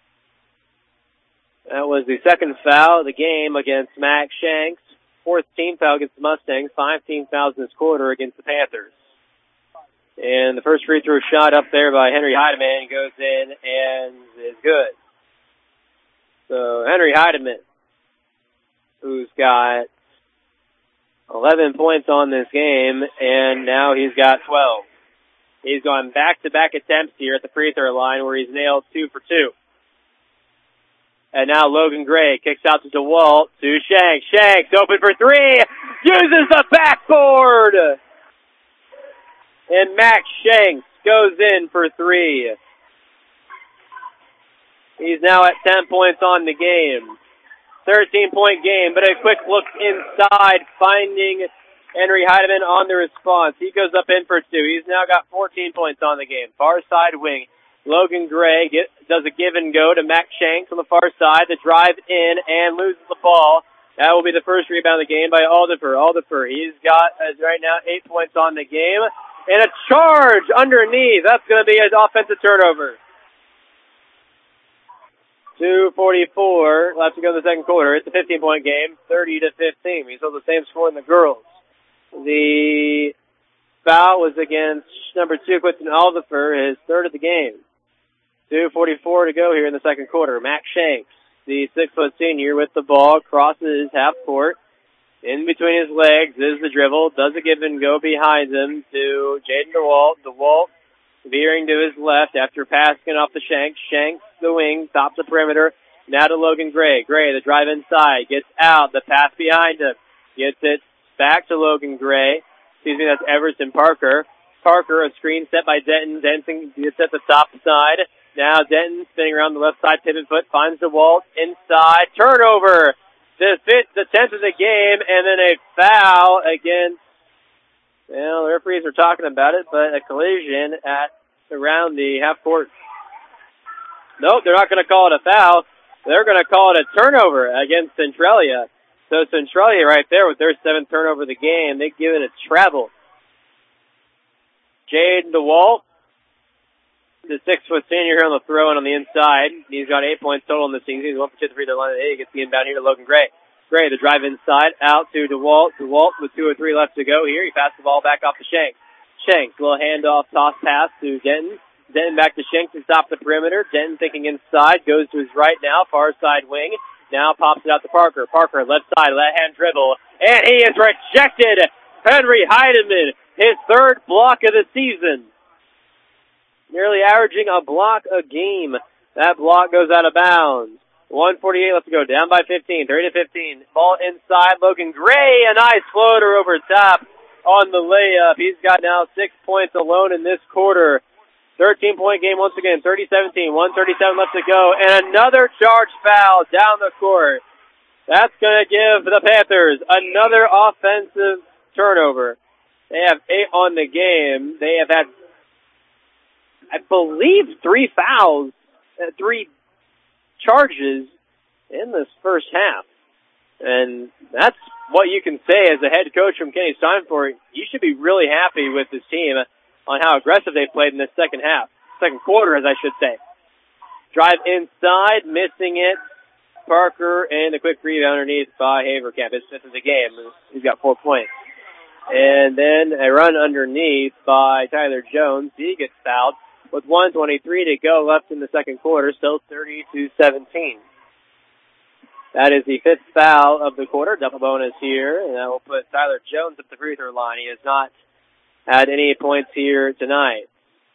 That was the second foul of the game against Max Shanks. Fourth team foul against the Mustangs. Five team fouls in this quarter against the Panthers. And the first free throw shot up there by Henry Heidemann goes in and is good. So Henry Heidemann, who's got eleven points on this game, and now he's got twelve. He's gone back-to-back attempts here at the free throw line where he's nailed two for two. And now Logan Gray kicks out to DeWalt, to Shanks. Shanks open for three, uses the backboard! And Max Shanks goes in for three. He's now at ten points on the game. thirteen-point game, but a quick look inside, finding Henry Heidemann on the response. He goes up in for two. He's now got fourteen points on the game. Far side wing. Logan Gray get, does a give and go to Max Shanks on the far side. The drive in and loses the ball. That will be the first rebound of the game by Aldifer. Aldifer, he's got uh, right now eight points on the game. And a charge underneath. That's going to be an offensive turnover. two forty-four left to go in the second quarter. It's a fifteen-point game, thirty to fifteen. We saw the same score in the girls. The foul was against number two, Quinton Aldifer, his third of the game. two forty-four to go here in the second quarter. Max Shanks, the six-foot senior with the ball, crosses half court. In between his legs is the dribble, does a give and go behind him to Jaden DeWalt. DeWalt veering to his left after passing off the Shanks. Shanks, the wing, top the perimeter. Now to Logan Gray. Gray, the drive inside, gets out, the pass behind him. Gets it back to Logan Gray. Excuse me, that's Everson Parker. Parker, a screen set by Denton. Denton gets at the top side. Now Denton spinning around the left side, pivot foot, finds DeWalt inside. Turnover. The fifth, the tenth of the game, and then a foul against, well, the referees are talking about it, but a collision at around the half court. Nope, they're not going to call it a foul. They're going to call it a turnover against Centralia. So Centralia right there with their seventh turnover of the game, they give it a travel. Jaden DeWalt, the six-foot senior here on the throw-in on the inside. He's got eight points total in the season. He's one for two to free throw line. He gets the inbound here to Logan Gray. Gray, the drive inside, out to DeWalt. DeWalt with two or three left to go here. He passed the ball back off to Shanks. Shanks, little handoff, toss pass to Denton. Denton back to Shanks to stop the perimeter. Denton thinking inside, goes to his right now, far side wing. Now pops it out to Parker. Parker, left side, left-hand dribble. And he is rejected. Henry Heidemann, his third block of the season. Nearly averaging a block a game. That block goes out of bounds. one forty-eight left to go. Down by fifteen. thirty to fifteen. Ball inside. Logan Gray. A nice floater over top on the layup. He's got now six points alone in this quarter. thirteen-point game once again. thirty seventeen. one thirty-seven left to go. And another charge foul down the court. That's going to give the Panthers another offensive turnover. They have eight on the game. They have had, I believe, three fouls, uh, three charges in this first half. And that's what you can say as a head coach from Kenny Steinfort. You should be really happy with this team on how aggressive they played in this second half. Second quarter, as I should say. Drive inside, missing it. Parker, and a quick rebound underneath by Haverkamp. His fifth of the game. He's got four points. And then a run underneath by Tyler Jones. He gets fouled with one twenty-three to go left in the second quarter. Still thirty to seventeen. That is the fifth foul of the quarter. Double bonus here. And that will put Tyler Jones at the free throw line. He has not had any points here tonight.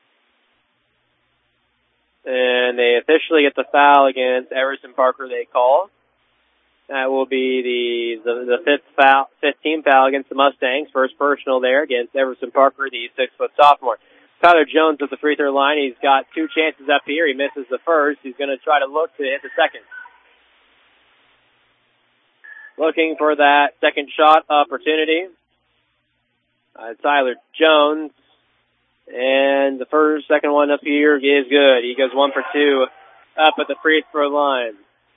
And they officially get the foul against Everson Parker, they call. That will be the, the, the fifth foul, fifth team foul against the Mustangs. First personal there against Everson Parker, the six-foot sophomore. Tyler Jones at the free throw line. He's got two chances up here. He misses the first. He's going to try to look to hit the second. Looking for that second shot opportunity. Uh, Tyler Jones. And the first, second one up here is good. He goes one for two up at the free throw line.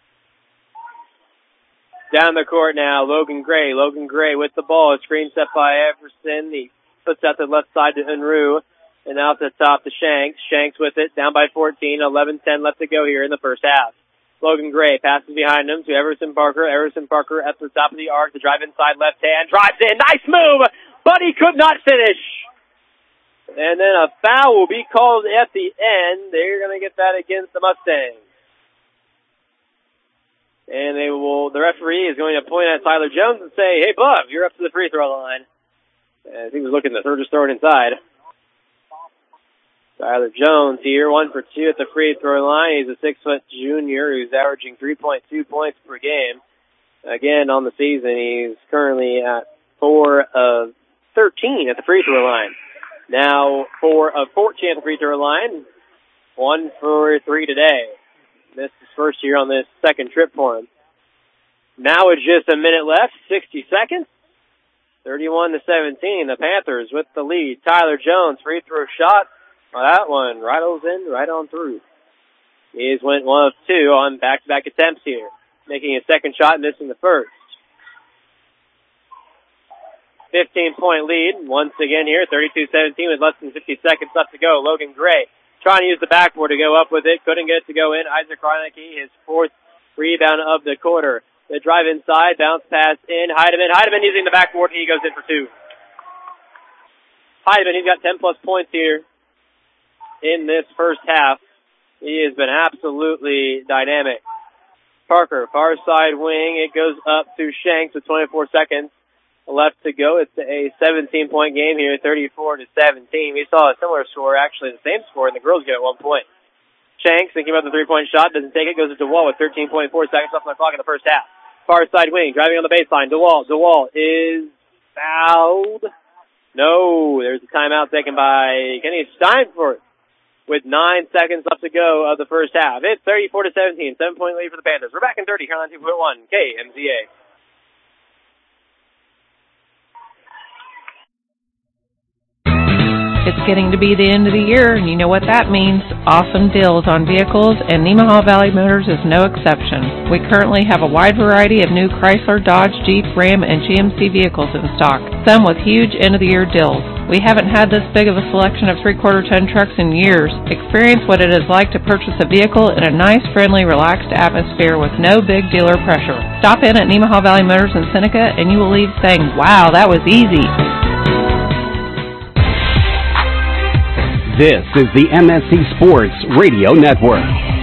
Down the court now, Logan Gray. Logan Gray with the ball. A screen set by Everson. He puts out the left side to Unruh. And out the top to Shanks. Shanks with it, down by fourteen. eleven ten left to go here in the first half. Logan Gray passes behind him to Everson Parker. Everson Parker at the top of the arc. The drive inside left hand. Drives in. Nice move! But he could not finish. And then a foul will be called at the end. They're going to get that against the Mustangs. And they will, the referee is going to point at Tyler Jones and say, hey, bub, you're up to the free throw line. And he was looking to throw, just throw it inside. Tyler Jones here, one for two at the free throw line. He's a six-foot junior who's averaging three point two points per game. Again, on the season, he's currently at four of thirteen at the free throw line. Now, four of fourteen at the free throw line, one for three today. Missed his first year on this second trip for him. Now with just a minute left, sixty seconds, thirty-one to seventeen. The Panthers with the lead. Tyler Jones, free throw shot. Well, that one rattles in, right on through. He's went one of two on back-to-back attempts here, making his second shot, missing the first. fifteen-point lead once again here, thirty-two seventeen with less than fifty seconds left to go. Logan Gray trying to use the backboard to go up with it. Couldn't get it to go in. Isaac Reinecke, his fourth rebound of the quarter. The drive inside, bounce pass in. Heidemann. Heidemann using the backboard. He goes in for two. Heidemann, he's got ten-plus points here in this first half. He has been absolutely dynamic. Parker, far side wing. It goes up to Shanks with twenty-four seconds left to go. It's a seventeen-point game here, thirty-four to seventeen. We saw a similar score, actually the same score, and the girls get at one point. Shanks thinking about the three-point shot, doesn't take it, goes to DeWall with thirteen point four seconds left on the clock in the first half. Far side wing, driving on the baseline. DeWall, DeWall is fouled. No, there's a timeout taken by Kenny Steinfort with nine seconds left to go of the first half. It's thirty-four to seventeen, seven-point lead for the Panthers. We're back in thirty here on two point one K M Z A. It's getting to be the end of the year, and you know what that means. Awesome deals on vehicles, and Nemaha Valley Motors is no exception. We currently have a wide variety of new Chrysler, Dodge, Jeep, Ram, and G M C vehicles in stock, some with huge end-of-the-year deals. We haven't had this big of a selection of three-quarter ton trucks in years. Experience what it is like to purchase a vehicle in a nice, friendly, relaxed atmosphere with no big dealer pressure. Stop in at Nemaha Valley Motors in Seneca, and you will leave saying, wow, that was easy. This is the M S C Sports Radio Network.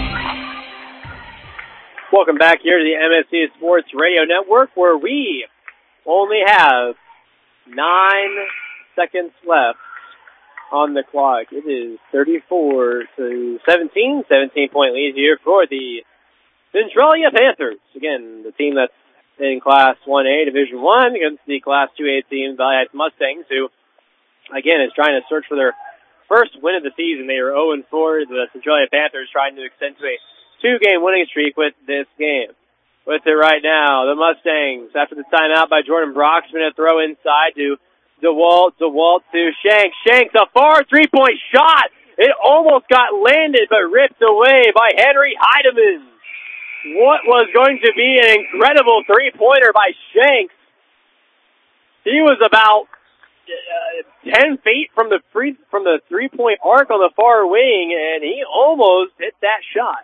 Welcome back here to the M S C Sports Radio Network, where we only have nine seconds left on the clock. It is thirty-four to seventeen, seventeen-point lead here for the Centralia Panthers. Again, the team that's in Class one A, Division one, against the Class two A team, Valley Heights Mustangs, who, again, is trying to search for their first win of the season. They were oh and four. The Centralia Panthers trying to extend to a two-game winning streak with this game. With it right now, the Mustangs, after the timeout by Jordan Broxman, a throw inside to DeWalt, DeWalt to Shanks. Shanks, a far three-point shot. It almost got landed, but ripped away by Henry Heidemann. What was going to be an incredible three-pointer by Shanks. He was about Uh, ten feet from the free, from the three-point arc on the far wing, and he almost hit that shot.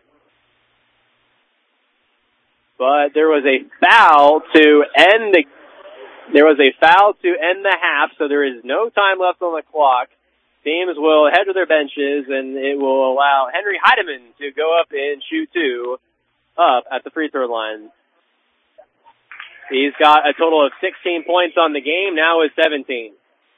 But there was a foul to end the there was a foul to end the half, so there is no time left on the clock. Teams will head to their benches, and it will allow Henry Heidemann to go up and shoot two up at the free throw line. He's got a total of sixteen points on the game, now is seventeen.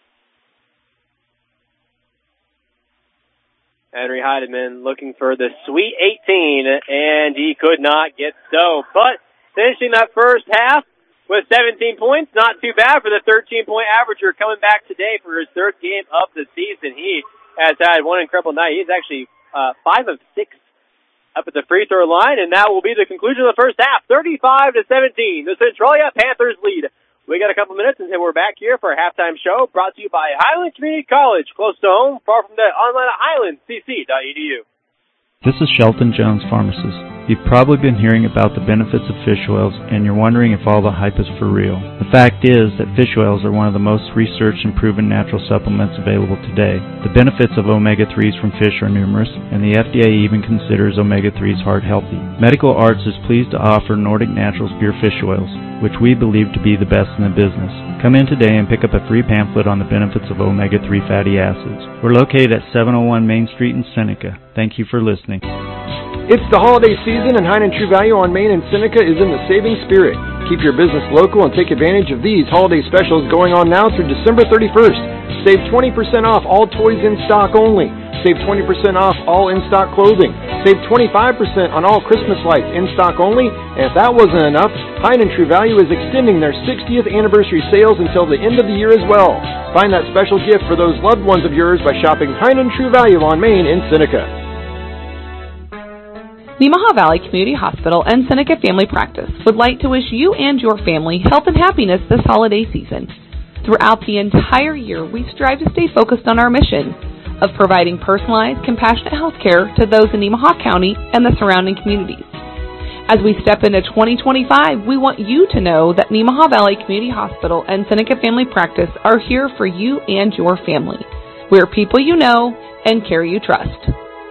Henry Heidemann looking for the sweet eighteen, and he could not get so. But finishing that first half with seventeen points, not too bad for the thirteen-point averager coming back today for his third game of the season. He has had one incredible night. He's actually uh, five of six up at the free throw line, and that will be the conclusion of the first half, thirty-five to seventeen. The Centralia Panthers lead. We got a couple minutes until we're back here for our halftime show, brought to you by Highland Community College, close to home, far from the online at highland c c dot e d u. This is Shelton Jones, pharmacist. You've probably been hearing about the benefits of fish oils, and you're wondering if all the hype is for real. The fact is that fish oils are one of the most researched and proven natural supplements available today. The benefits of omega threes from fish are numerous, and the F D A even considers omega threes heart healthy. Medical Arts is pleased to offer Nordic Naturals pure fish oils, which we believe to be the best in the business. Come in today and pick up a free pamphlet on the benefits of omega three fatty acids. We're located at seven oh one Main Street in Seneca. Thank you for listening. It's the holiday season, and Heinen True Value on Main in Seneca is in the saving spirit. Keep your business local and take advantage of these holiday specials going on now through December thirty-first. Save twenty percent off all toys in stock only. Save twenty percent off all in-stock clothing. Save twenty-five percent on all Christmas lights in-stock only. And if that wasn't enough, Hein and True Value is extending their sixtieth anniversary sales until the end of the year as well. Find that special gift for those loved ones of yours by shopping Hein and True Value on Main in Seneca. Nemaha Valley Community Hospital and Seneca Family Practice would like to wish you and your family health and happiness this holiday season. Throughout the entire year, we strive to stay focused on our mission of providing personalized, compassionate health care to those in Nemaha County and the surrounding communities. As we step into twenty twenty-five, we want you to know that Nemaha Valley Community Hospital and Seneca Family Practice are here for you and your family. We're people you know and care you trust.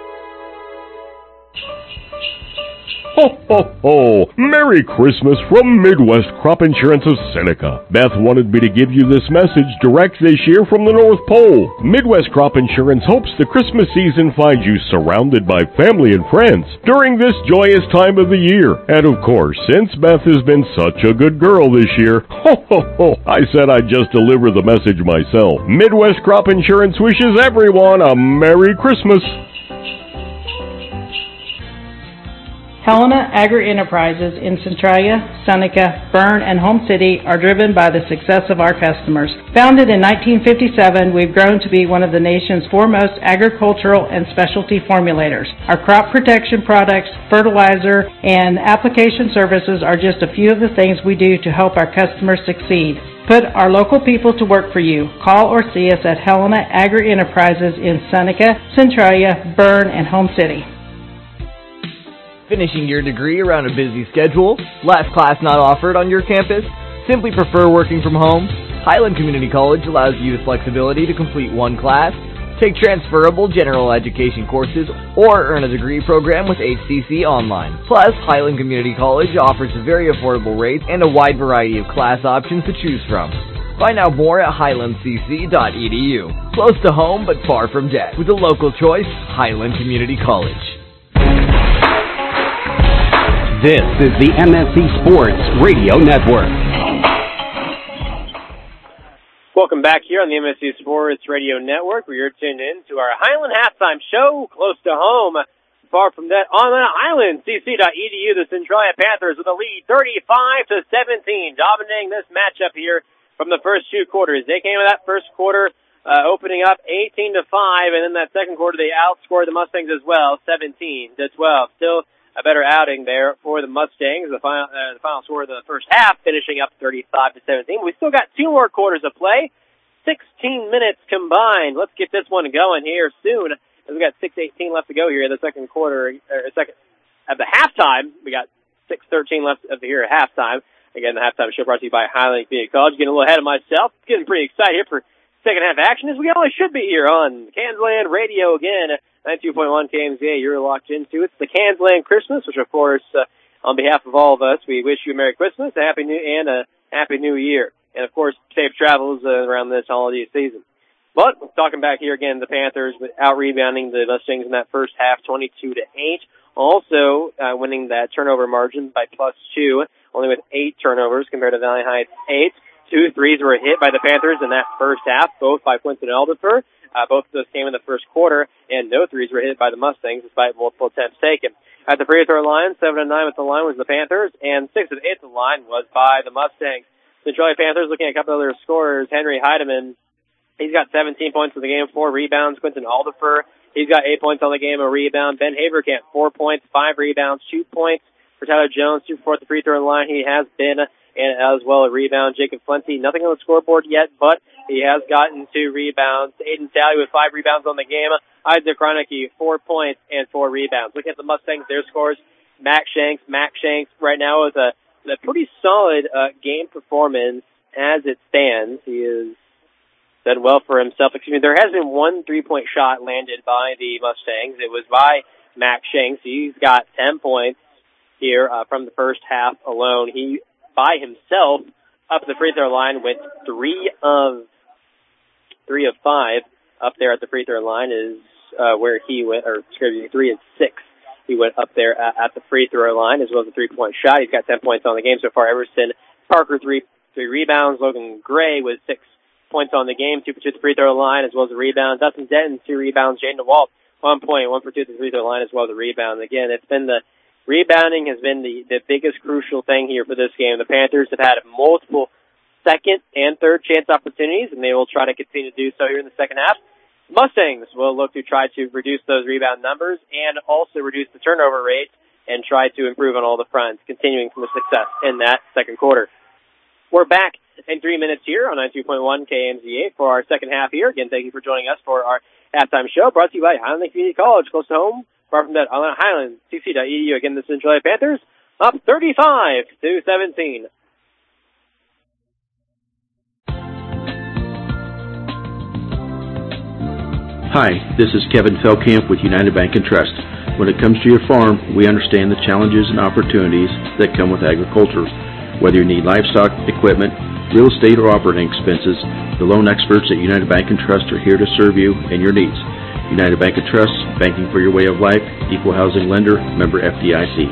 Ho, ho, ho! Merry Christmas from Midwest Crop Insurance of Seneca. Beth wanted me to give you this message direct this year from the North Pole. Midwest Crop Insurance hopes the Christmas season finds you surrounded by family and friends during this joyous time of the year. And of course, since Beth has been such a good girl this year, ho, ho, ho, I said I'd just deliver the message myself. Midwest Crop Insurance wishes everyone a Merry Christmas. Helena Agri-Enterprises in Centralia, Seneca, Bern, and Home City are driven by the success of our customers. Founded in nineteen fifty-seven, we've grown to be one of the nation's foremost agricultural and specialty formulators. Our crop protection products, fertilizer, and application services are just a few of the things we do to help our customers succeed. Put our local people to work for you. Call or see us at Helena Agri-Enterprises in Seneca, Centralia, Bern, and Home City. Finishing your degree around a busy schedule? Last class not offered on your campus? Simply prefer working from home? Highland Community College allows you the flexibility to complete one class, take transferable general education courses, or earn a degree program with H C C Online. Plus, Highland Community College offers very affordable rates and a wide variety of class options to choose from. Find out more at highland c c dot e d u. Close to home but far from debt. With a local choice, Highland Community College. This is the M S C Sports Radio Network. Welcome back here on the M S C Sports Radio Network, where you're tuned in to our Highland Halftime Show, close to home, far from that, on the Highland C C dot E D U. The Centralia Panthers with a lead thirty-five to seventeen, dominating this matchup here from the first two quarters. They came in that first quarter uh, opening up eighteen to five, and in that second quarter they outscored the Mustangs as well, seventeen to twelve. Still a better outing there for the Mustangs. The final, uh, the final score of the first half finishing up thirty-five to seventeen. We still got two more quarters of play, sixteen minutes combined. Let's get this one going here soon. We've got six eighteen left to go here in the second quarter, or second at the halftime. We got six thirteen left of the here at halftime. Again, the halftime show brought to you by Highland Community College. Getting a little ahead of myself. Getting pretty excited here for second half action, as we always should be here on Kansland Radio again. ninety-two point one K M Z A, you're locked into. It's the Kansland Christmas, which, of course, uh, on behalf of all of us, we wish you a Merry Christmas, a Happy New and a Happy New Year. And, of course, safe travels uh, around this holiday season. But, talking back here again, the Panthers out-rebounding the Mustangs in that first half, twenty-two to eight. Also uh, winning that turnover margin by plus two, only with eight turnovers compared to Valley Heights' eight. Two threes were hit by the Panthers in that first half, both by Quinton Elderfer. Uh, both of those came in the first quarter, and no threes were hit by the Mustangs despite multiple attempts taken. At the free throw line, seven and nine at the line was the Panthers, and six and eight at the line was by the Mustangs. Centralia Panthers looking at a couple other scorers. Henry Heidemann, he's got seventeen points in the game, four rebounds. Quinton Alderfer, he's got eight points on the game, a rebound. Ben Haverkamp, four points, five rebounds, two points. For Tyler Jones, two for four at the free throw line. He has been, and as well a rebound. Jacob Flenty, nothing on the scoreboard yet, but he has gotten two rebounds. Aiden Sally with five rebounds on the game. Isaac Reinecke, four points and four rebounds. Looking at the Mustangs, their scores. Mac Shanks. Mac Shanks right now is a, a pretty solid uh, game performance as it stands. He has done well for himself. Excuse me, there has been one three-point shot landed by the Mustangs. It was by Mac Shanks. He's got ten points here uh, from the first half alone. He, by himself, up the free throw line with three of three of five up there at the free throw line is uh, where he went, or excuse me, three of six. He went up there at, at the free throw line as well as a three-point shot. He's got ten points on the game so far. Everson Parker, three three rebounds. Logan Gray with six points on the game, two for two at the free throw line, as well as a rebound. Dustin Denton, two rebounds. Jaden DeWalt, one point, one for two at the free throw line, as well as a rebound. Again, it's been the rebounding has been the, the biggest crucial thing here for this game. The Panthers have had multiple second and third chance opportunities, and they will try to continue to do so here in the second half. Mustangs will look to try to reduce those rebound numbers and also reduce the turnover rate and try to improve on all the fronts, continuing from the success in that second quarter. We're back in three minutes here on ninety-two point one K M Z A for our second half here. Again, thank you for joining us for our halftime show, brought to you by Highland Community College, close to home. Far from that, Highland, C C dot E D U. Again, the Centralia Panthers up thirty-five to seventeen. Hi, this is Kevin Feldkamp with United Bank and Trust. When it comes to your farm, we understand the challenges and opportunities that come with agriculture. Whether you need livestock, equipment, real estate, or operating expenses, the loan experts at United Bank and Trust are here to serve you and your needs. United Bank and Trust, banking for your way of life, equal housing lender, member F D I C.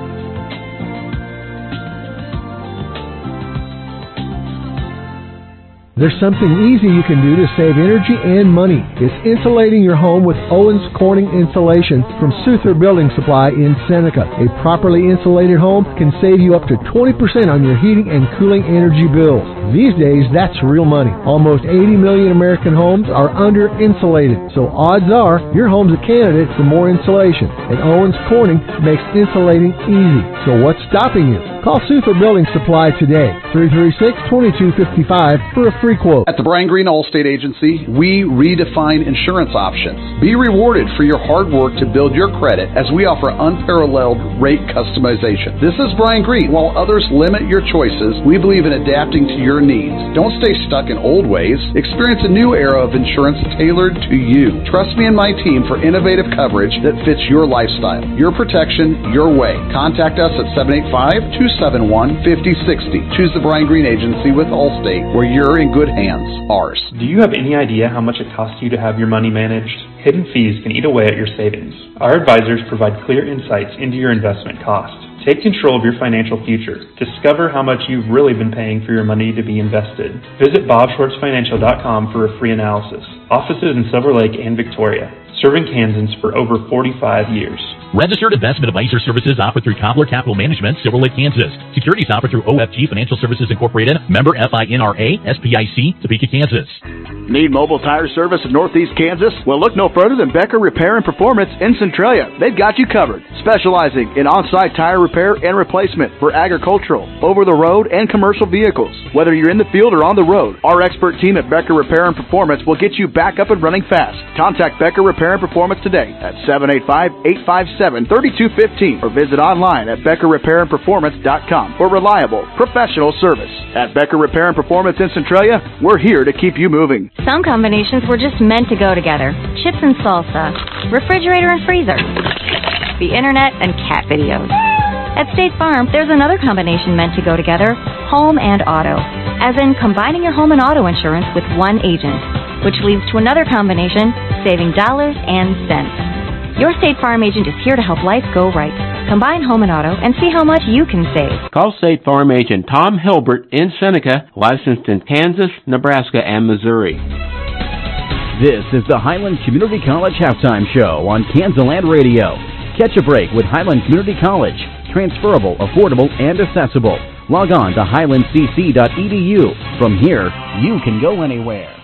There's something easy you can do to save energy and money. It's insulating your home with Owens Corning Insulation from Souther Building Supply in Seneca. A properly insulated home can save you up to twenty percent on your heating and cooling energy bills. These days, that's real money. Almost eighty million American homes are under-insulated, so odds are your home's a candidate for more insulation. And Owens Corning makes insulating easy. So what's stopping you? Call Souther Building Supply today, three three six, two two five five for a free quote. At the Brian Green Allstate Agency, we redefine insurance options. Be rewarded for your hard work to build your credit as we offer unparalleled rate customization. This is Brian Green. While others limit your choices, we believe in adapting to your needs. Don't stay stuck in old ways. Experience a new era of insurance tailored to you. Trust me and my team for innovative coverage that fits your lifestyle, your protection, your way. Contact us at seven eight five, two seven one, five zero six zero. Choose the Brian Green Agency with Allstate, where you're in good hands. Ours. Do you have any idea how much it costs you to have your money managed? Hidden fees can eat away at your savings. Our advisors provide clear insights into your investment costs. Take control of your financial future. Discover how much you've really been paying for your money to be invested. Visit bob schwartz financial dot com for a free analysis. Offices in Silver Lake and Victoria. Serving Kansans for over forty-five years. Registered investment advisor services offered through Cobbler Capital Management, Silver Lake, Kansas. Securities offered through O F G Financial Services Incorporated, member F I N R A, S P I C, Topeka, Kansas. Need mobile tire service in Northeast Kansas? Well, look no further than Becker Repair and Performance in Centralia. They've got you covered, specializing in on-site tire repair and replacement for agricultural, over-the-road, and commercial vehicles. Whether you're in the field or on the road, our expert team at Becker Repair and Performance will get you back up and running fast. Contact Becker Repair and Performance today at seven eight five, eight five seven, three two one five or visit online at becker repair and performance dot com for reliable, professional service. At Becker Repair and Performance in Centralia, we're here to keep you moving. Some combinations were just meant to go together. Chips and salsa, refrigerator and freezer, the internet and cat videos. At State Farm, there's another combination meant to go together, home and auto, as in combining your home and auto insurance with one agent, which leads to another combination, saving dollars and cents. Your State Farm agent is here to help life go right. Combine home and auto and see how much you can save. Call State Farm agent Tom Hilbert in Seneca, licensed in Kansas, Nebraska, and Missouri. This is the Highland Community College Halftime Show on Kansaland Radio. Catch a break with Highland Community College. Transferable, affordable, and accessible. Log on to highland c c dot e d u. From here, you can go anywhere.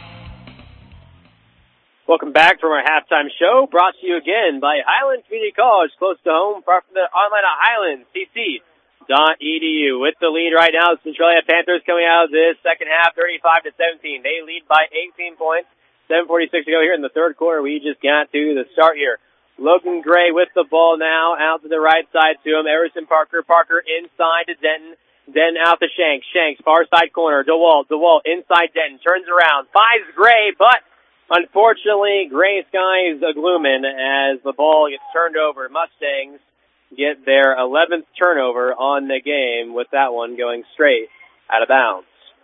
Welcome back from our halftime show, brought to you again by Highland Community College, close to home, far from the online at highland c c dot e d u. With the lead right now, the Centralia Panthers coming out of this second half, thirty-five to seventeen. They lead by eighteen points, seven forty-six to go here in the third quarter. We just got to the start here. Logan Gray with the ball now, out to the right side to him. Everson Parker, Parker inside to Denton. Denton out to Shanks. Shanks, far side corner. DeWalt, DeWalt inside Denton, turns around, finds Gray, but unfortunately, Gray skies a glooming as the ball gets turned over. Mustangs get their eleventh turnover on the game, with that one going straight out of bounds.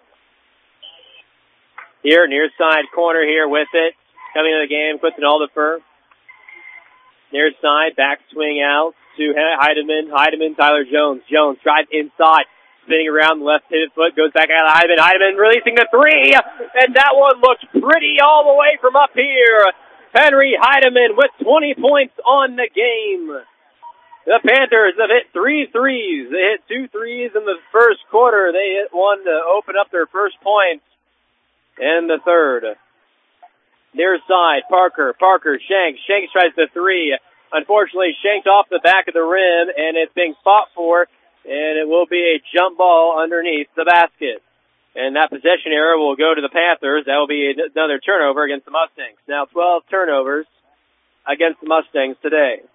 Here, near side corner here with it. Coming into the game, Quinton Alderfer. Near side, back swing out to Heidemann. Heidemann, Tyler Jones. Jones drives inside. spinning around the left pivot foot, goes back out of Heidemann. Heidemann releasing the three, and that one looks pretty all the way from up here. Henry Heidemann with twenty points on the game. The Panthers have hit three threes. They hit two threes in the first quarter. They hit one to open up their first points in the third. Near side, Parker, Parker, Shanks. Shanks tries the three. Unfortunately, shanked off the back of the rim, and it's being fought for, and it will be a jump ball underneath the basket. And that possession error will go to the Panthers. That will be another turnover against the Mustangs. Now twelve turnovers against the Mustangs today.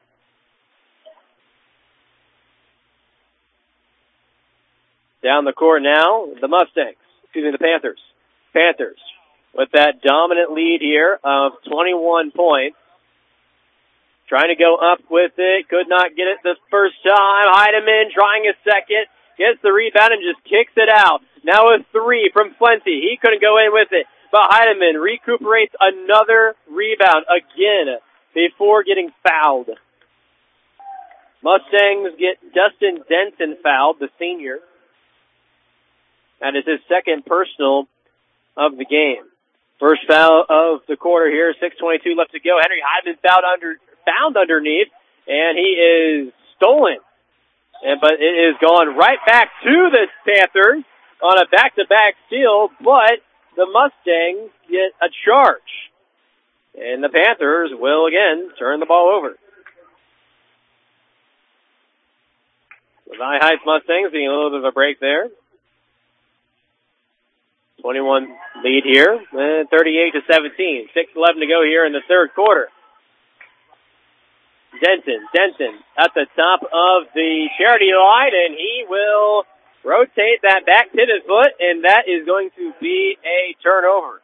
Down the court now, the Mustangs, excuse me, the Panthers. Panthers with that dominant lead here of twenty-one points. Trying to go up with it, could not get it the first time. Heidemann trying a second, gets the rebound and just kicks it out. Now a three from Plenty. He couldn't go in with it, but Heidemann recuperates another rebound again before getting fouled. Mustangs get Dustin Denton fouled, the senior. That is his second personal of the game. First foul of the quarter here, six twenty-two left to go. Henry Heidemann fouled under, found underneath, and he is stolen. And, but it is gone right back to the Panthers on a back-to-back steal, but the Mustangs get a charge. And the Panthers will again turn the ball over. The Valley Heights Mustangs getting a little bit of a break there. twenty-one lead here, and thirty-eight to seventeen. six eleven to go here in the third quarter. Denton, Denton at the top of the charity line, and he will rotate that back pivot foot, and that is going to be a turnover.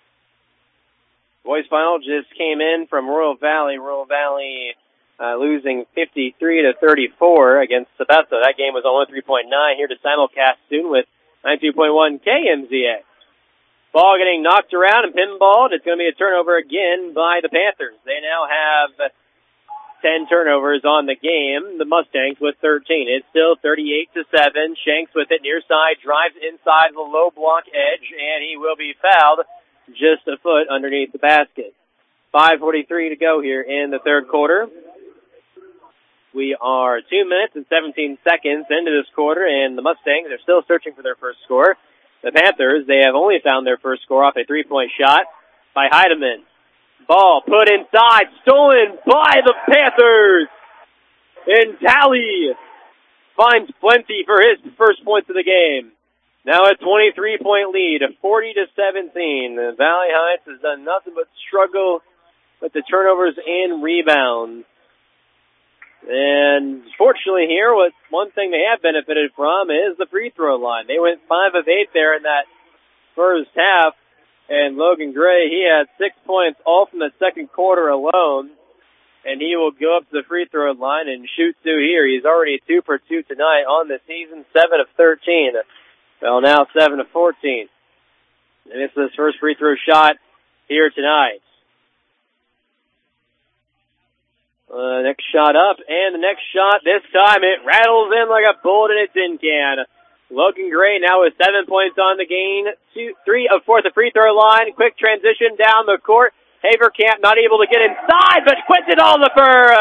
Boys final just came in from Royal Valley. Royal Valley uh, losing fifty-three to thirty-four against Sabetha. That game was on one oh three point nine here to simulcast soon with ninety-two point one K M Z A. Ball getting knocked around and pinballed. It's going to be a turnover again by the Panthers. They now have ten turnovers on the game. The Mustangs with thirteen. It's still thirty-eight to seven. Shanks with it near side, drives inside the low block edge, and he will be fouled just a foot underneath the basket. five forty-three to go here in the third quarter. We are two minutes and seventeen seconds into this quarter, and the Mustangs are still searching for their first score. The Panthers, they have only found their first score off a three-point shot by Heidemann. Ball put inside, stolen by the Panthers. And Talley finds Plenty for his first points of the game. Now a twenty-three point lead, forty to seventeen. The Valley Heights has done nothing but struggle with the turnovers and rebounds. And fortunately here, what one thing they have benefited from is the free throw line. They went five of eight there in that first half. And Logan Gray, he had six points all from the second quarter alone. And he will go up to the free throw line and shoot two here. He's already two for two tonight on the season, seven of thirteen. Well, now seven of fourteen. And it's his first free throw shot here tonight. Uh, next shot up, and the next shot, this time it rattles in like a bullet in a tin can. Logan Gray now with seven points on the game, two, three of four at the free throw line. Quick transition down the court. Haverkamp not able to get inside, but Quentin Oliver,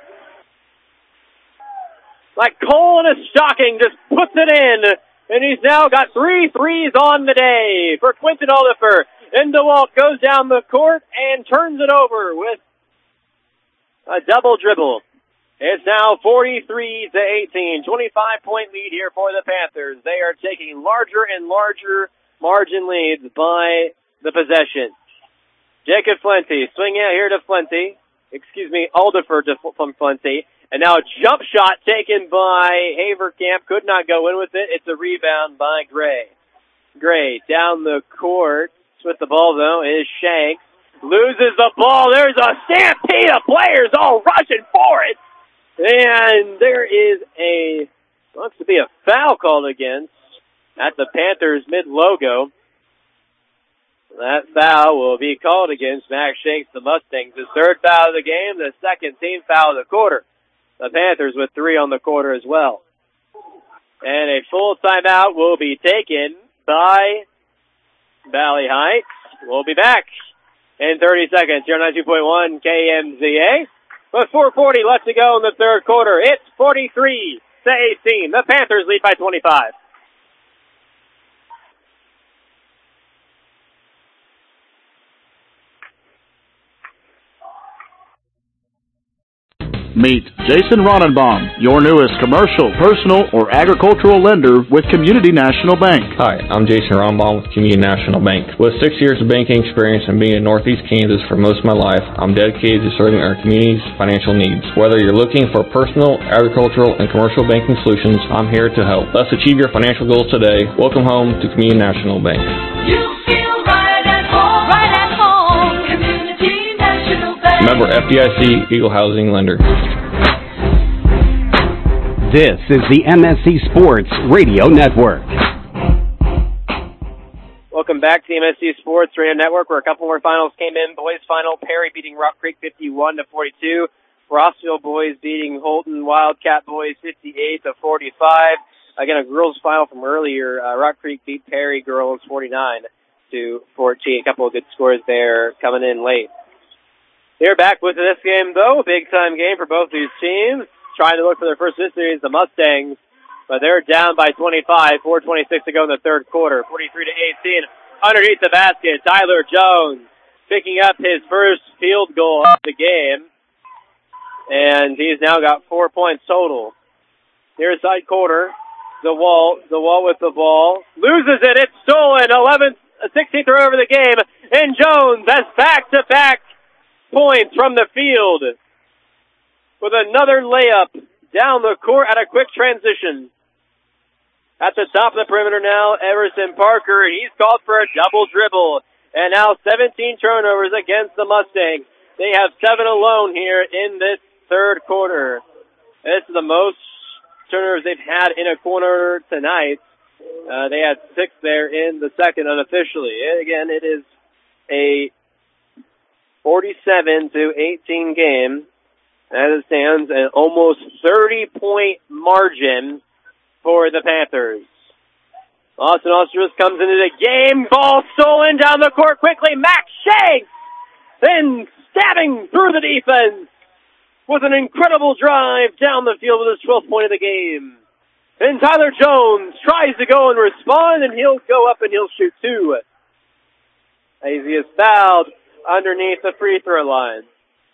like coal in a stocking, just puts it in. And he's now got three threes on the day for Quentin Oliver. Indewalt goes down the court and turns it over with a double dribble. It's now forty-three to eighteen. twenty-five point lead here for the Panthers. They are taking larger and larger margin leads by the possession. Jacob Plenty, swing out here to Plenty. Excuse me, Alderfer to from Plenty. And now a jump shot taken by Haverkamp. Could not go in with it. It's a rebound by Gray. Gray down the court. With the ball, though, is Shanks. Loses the ball. There's a stampede of players all rushing for it. And there is a, looks to be a foul called against at the Panthers mid-logo. That foul will be called against Max Shanks, the Mustangs. His third foul of the game, the second team foul of the quarter. The Panthers with three on the quarter as well. And a full timeout will be taken by Valley Heights. We'll be back in thirty seconds here on ninety-two point one K M Z A. With four forty left to go in the third quarter, it's forty-three to eighteen. The Panthers lead by twenty-five. Meet Jason Ronenbaum, your newest commercial, personal, or agricultural lender with Community National Bank. Hi, I'm Jason Ronenbaum with Community National Bank. With six years of banking experience and being in Northeast Kansas for most of my life, I'm dedicated to serving our community's financial needs. Whether you're looking for personal, agricultural, and commercial banking solutions, I'm here to help. Let's achieve your financial goals today. Welcome home to Community National Bank. You feel right at home, right at home. Community National Bank. Member F D I C, Eagle Housing Lender. This is the M S C Sports Radio Network. Welcome back to the M S C Sports Radio Network, where a couple more finals came in. Boys final, Perry beating Rock Creek fifty-one to forty-two. Rossville boys beating Holton Wildcat boys fifty-eight to forty-five. Again, a girls final from earlier. Uh, Rock Creek beat Perry girls forty-nine to fourteen. A couple of good scores there coming in late. They're back with this game, though. Big time game for both these teams. Trying to look for their first victory is the Mustangs, but they're down by twenty-five, four twenty-six to go in the third quarter, forty-three to eighteen. Underneath the basket, Tyler Jones picking up his first field goal of the game, and he's now got four points total. Near side quarter, the wall, the wall with the ball, loses it, it's stolen, eleventh, sixteenth throw over the game, and Jones has back-to-back points from the field with another layup down the court at a quick transition. At the top of the perimeter now, Everson Parker, and he's called for a double dribble. And now seventeen turnovers against the Mustangs. They have seven alone here in this third quarter. This is the most turnovers they've had in a quarter tonight. Uh, they had six there in the second unofficially. And again, it is a forty-seven to eighteen game. As it stands, an almost thirty-point margin for the Panthers. Austin Osterus comes into the game. Ball stolen down the court quickly. Max Shanks then stabbing through the defense with an incredible drive down the field with his twelfth point of the game. And Tyler Jones tries to go and respond, and he'll go up and he'll shoot two. As he is fouled underneath the free throw line.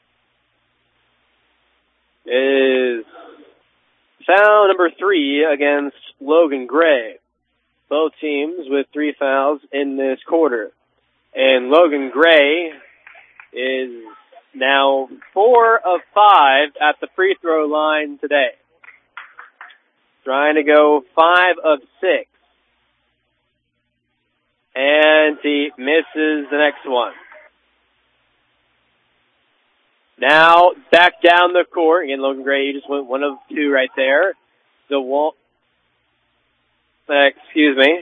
Is foul number three against Logan Gray. Both teams with three fouls in this quarter. And Logan Gray is now four of five at the free throw line today. Trying to go five of six. And he misses the next one. Now, back down the court. Again, Logan Gray just went one of two right there. The wall, uh, excuse me.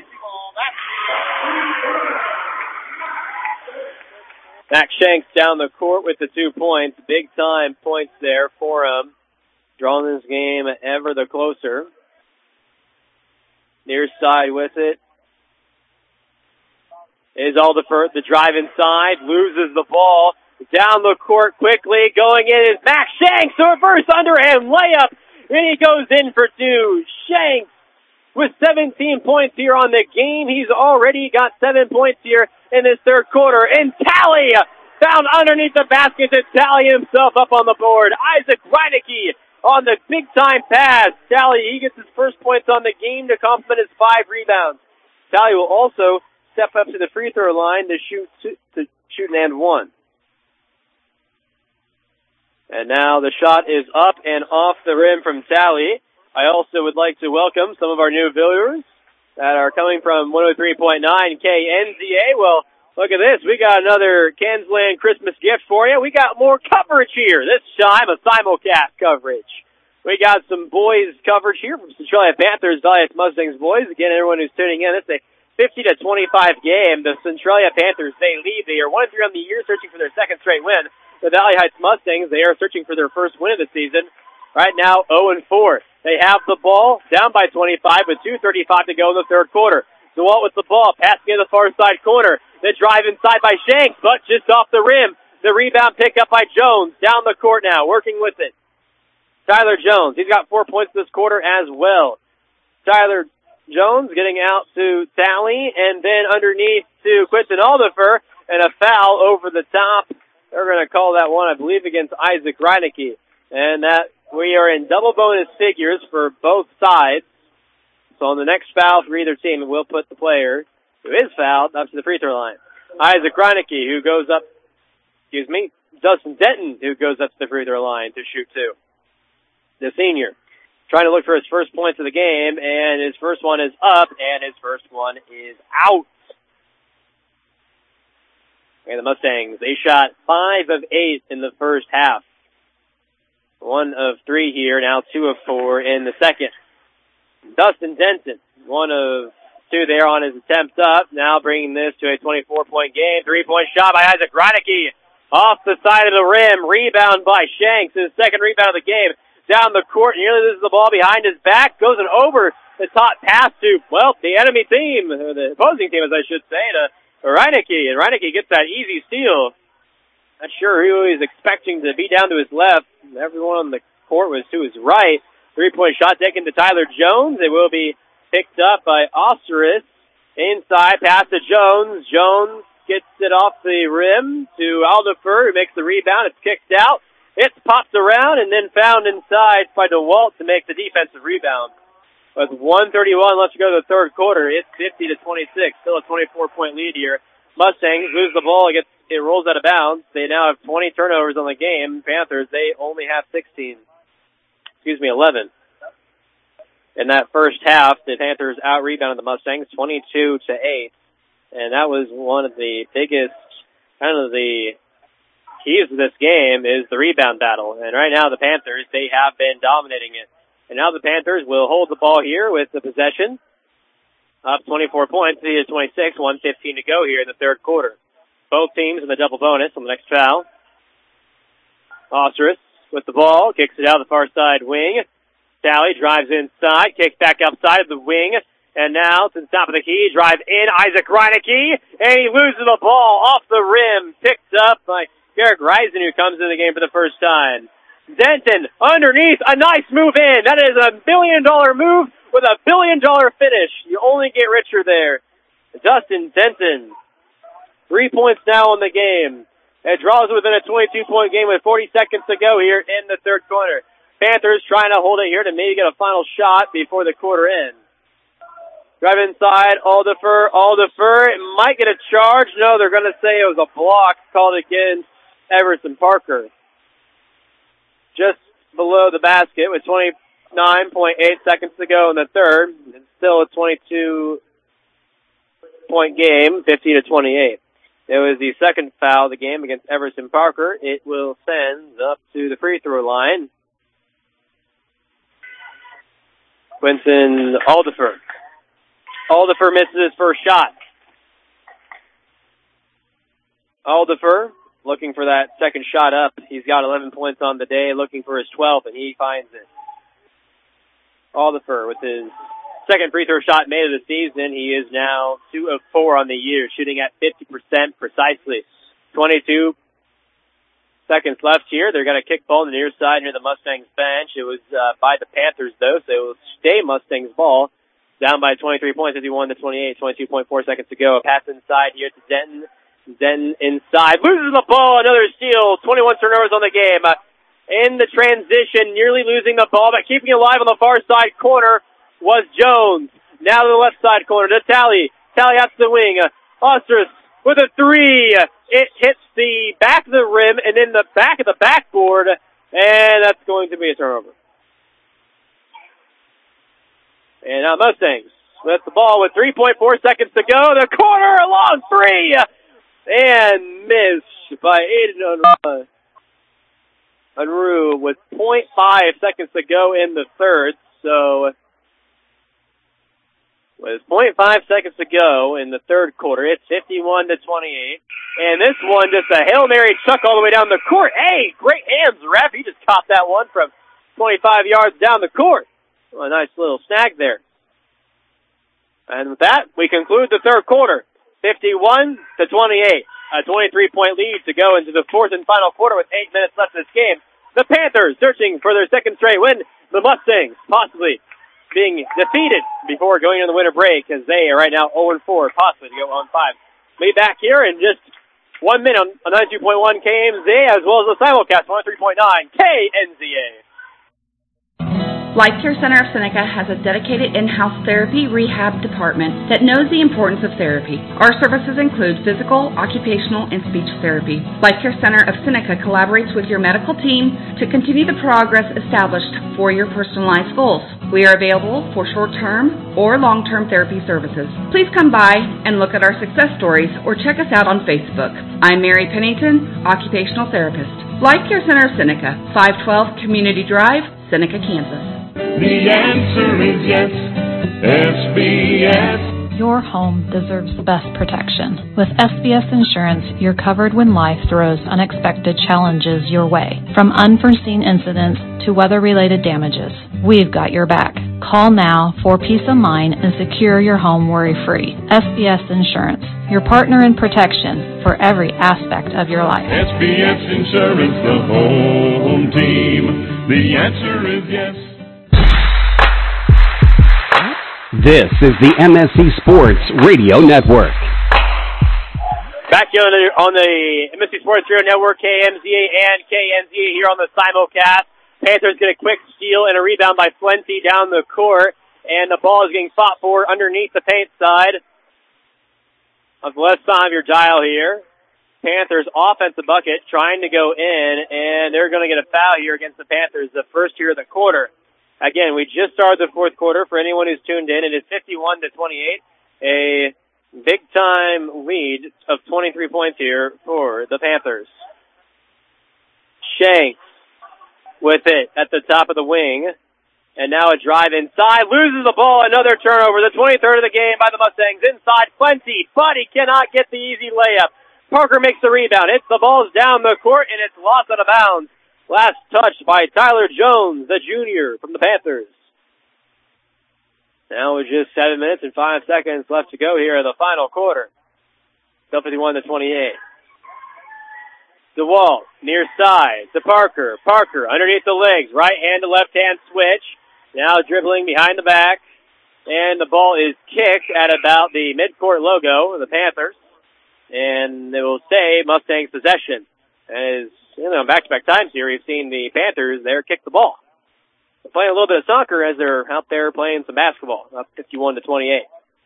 Max Shanks down the court with the two points. Big time points there for him. Drawing this game ever the closer. Near side with it is Alderford. The drive inside, loses the ball. Down the court quickly, going in is Max Shanks, a reverse underhand layup, and he goes in for two. Shanks with seventeen points here on the game. He's already got seven points here in this third quarter. And Talley found underneath the basket to tally himself up on the board. Isaac Reinecke on the big-time pass. Talley, he gets his first points on the game to complement his five rebounds. Talley will also step up to the free throw line to shoot two, to shoot an and one. And now the shot is up and off the rim from Talley. I also would like to welcome some of our new viewers that are coming from one oh three point nine K N Z A. Well, look at this. We got another Kansland Christmas gift for you. We got more coverage here. This time, a simulcast coverage. We got some boys coverage here from Centralia Panthers, Valley Mustangs boys. Again, everyone who's tuning in, it's a fifty to twenty-five game. The Centralia Panthers, they lead. They are one and three on the year, searching for their second straight win. The Valley Heights Mustangs, they are searching for their first win of the season. Right now, oh and four. They have the ball, down by twenty-five, with two thirty-five to go in the third quarter. DeWalt with the ball, passing in the far side corner. The drive inside by Shanks, but just off the rim. The rebound pick up by Jones. Down the court now, working with it. Tyler Jones, he's got four points this quarter as well. Tyler Jones getting out to Talley, and then underneath to Quinton Aldifer, and a foul over the top. They're going to call that one, I believe, against Isaac Reinecke. And that we are in double bonus figures for both sides. So on the next foul for either team, we'll put the player who is fouled up to the free throw line. Isaac Reinecke, who goes up, excuse me, Dustin Denton, who goes up to the free throw line to shoot two. The senior, trying to look for his first points of the game, and his first one is up, and his first one is out. And the Mustangs, they shot five of eight in the first half. One of three here, now two of four in the second. Dustin Denton, one of two there on his attempt up, now bringing this to a twenty-four point game. Three-point shot by Isaac Reinecke off the side of the rim. Rebound by Shanks, his second rebound of the game. Down the court, nearly loses the ball behind his back, goes an over the top pass to, well, the enemy team, or the opposing team, as I should say, to Reinecke. And Reinecke gets that easy steal. Not sure who he was expecting to be down to his left. Everyone on the court was to his right. Three-point shot taken to Tyler Jones. It will be picked up by Osiris. Inside, pass to Jones. Jones gets it off the rim to Aldifer, who makes the rebound. It's kicked out. It's popped around and then found inside by DeWalt to make the defensive rebound. With one thirty-one left to go to the third quarter, it's fifty to twenty-six. Still a twenty-four point lead here. Mustangs lose the ball. It, gets, it rolls out of bounds. They now have twenty turnovers on the game. Panthers, they only have sixteen. Excuse me, eleven. In that first half, the Panthers out-rebounded the Mustangs twenty-two to eight. And that was one of the biggest, kind of the keys to this game is the rebound battle. And right now, the Panthers, they have been dominating it. And now the Panthers will hold the ball here with the possession. Up twenty-four points, it is twenty-six, one fifteen to go here in the third quarter. Both teams in the double bonus on the next foul. Osiris with the ball, kicks it out the far side wing. Talley drives inside, kicks back outside of the wing. And now to the top of the key, drive in Isaac Reinecke, and he loses the ball off the rim, picked up by Garrick Reisen, who comes in the game for the first time. Denton, underneath, a nice move in. That is a billion dollar move with a billion dollar finish. You only get richer there. Dustin Denton, three points now in the game. It draws within a twenty-two point game with forty seconds to go here in the third quarter. Panthers trying to hold it here to maybe get a final shot before the quarter ends. Drive inside, Aldifer, Aldifer, it might get a charge. No, they're going to say it was a block called against Everson Parker. Just below the basket with twenty-nine point eight seconds to go in the third. It's still a twenty-two point game, fifty to twenty-eight. It was the second foul of the game against Everson Parker. It will send up to the free throw line. Quinton Aldifer. Aldifer misses his first shot. Aldifer looking for that second shot up. He's got eleven points on the day, looking for his twelfth, and he finds it. Aldifer with his second free throw shot made of the season. He is now two of four on the year, shooting at fifty percent precisely. twenty-two seconds left here. They're going to kick ball on the near side near the Mustangs bench. It was uh, by the Panthers, though, so it will stay Mustangs ball. Down by twenty-three points, fifty-one to twenty-eight, twenty-two point four seconds to go. A pass inside here to Denton. Denton inside, loses the ball, another steal, twenty-one turnovers on the game. Uh, in the transition, nearly losing the ball, but keeping it alive on the far side corner was Jones. Now to the left side corner to Talley. Talley out to the wing. Uh, Osiris with a three. It hits the back of the rim and then the back of the backboard, and that's going to be a turnover. And now Mustangs with the ball with three point four seconds to go. The corner, a long three, and missed by Aiden Unruh. Unruh with point five seconds to go in the third. So with point five seconds to go in the third quarter, it's fifty-one to twenty-eight. And this one, just a Hail Mary chuck all the way down the court. Hey, great hands, ref. He just caught that one from twenty-five yards down the court. Well, a nice little snag there. And with that, we conclude the third quarter, fifty-one to twenty-eight. A twenty-three point lead to go into the fourth and final quarter with eight minutes left in this game. The Panthers searching for their second straight win. The Mustangs possibly being defeated before going into the winter break as they are right now oh and four, possibly to go on five. We'll be back here in just one minute on ninety-two point one K M Z A as well as the simulcast one oh three point nine K N Z A. Life Care Center of Seneca has a dedicated in-house therapy rehab department that knows the importance of therapy. Our services include physical, occupational, and speech therapy. Life Care Center of Seneca collaborates with your medical team to continue the progress established for your personalized goals. We are available for short-term or long-term therapy services. Please come by and look at our success stories or check us out on Facebook. I'm Mary Pennington, occupational therapist. Life Care Center of Seneca, five twelve Community Drive, Seneca, Kansas. The answer is yes, S B S. Your home deserves the best protection. With S B S Insurance, you're covered when life throws unexpected challenges your way. From unforeseen incidents to weather-related damages, we've got your back. Call now for peace of mind and secure your home worry-free. S B S Insurance, your partner in protection for every aspect of your life. S B S Insurance, the home team. The answer is yes. This is the M S C Sports Radio Network. Back here on the, on the M S C Sports Radio Network, K M Z A and K N Z A here on the simulcast. Panthers get a quick steal and a rebound by Flenty down the court, and the ball is getting fought for underneath the paint side on the left side of your dial here. Panthers offensive bucket trying to go in, and they're going to get a foul here against the Panthers, the first here of the quarter. Again, we just started the fourth quarter. For anyone who's tuned in, it is fifty-one to twenty-eight, a big-time lead of twenty-three points here for the Panthers. Shanks with it at the top of the wing, and now a drive inside, loses the ball, another turnover, the twenty-third of the game by the Mustangs. Inside, Plenty, but he cannot get the easy layup. Parker makes the rebound, hits the balls down the court, and it's lost out of bounds. Last touch by Tyler Jones, the junior from the Panthers. Now with just seven minutes and five seconds left to go here in the final quarter. Still fifty-one to twenty-eight. DeWalt, near side to Parker. Parker underneath the legs, right hand to left hand switch. Now dribbling behind the back. And the ball is kicked at about the midcourt logo of the Panthers. And it will say Mustangs possession. As you know, back-to-back times here, we've seen the Panthers there kick the ball. They're playing a little bit of soccer as they're out there playing some basketball, up fifty-one to twenty-eight.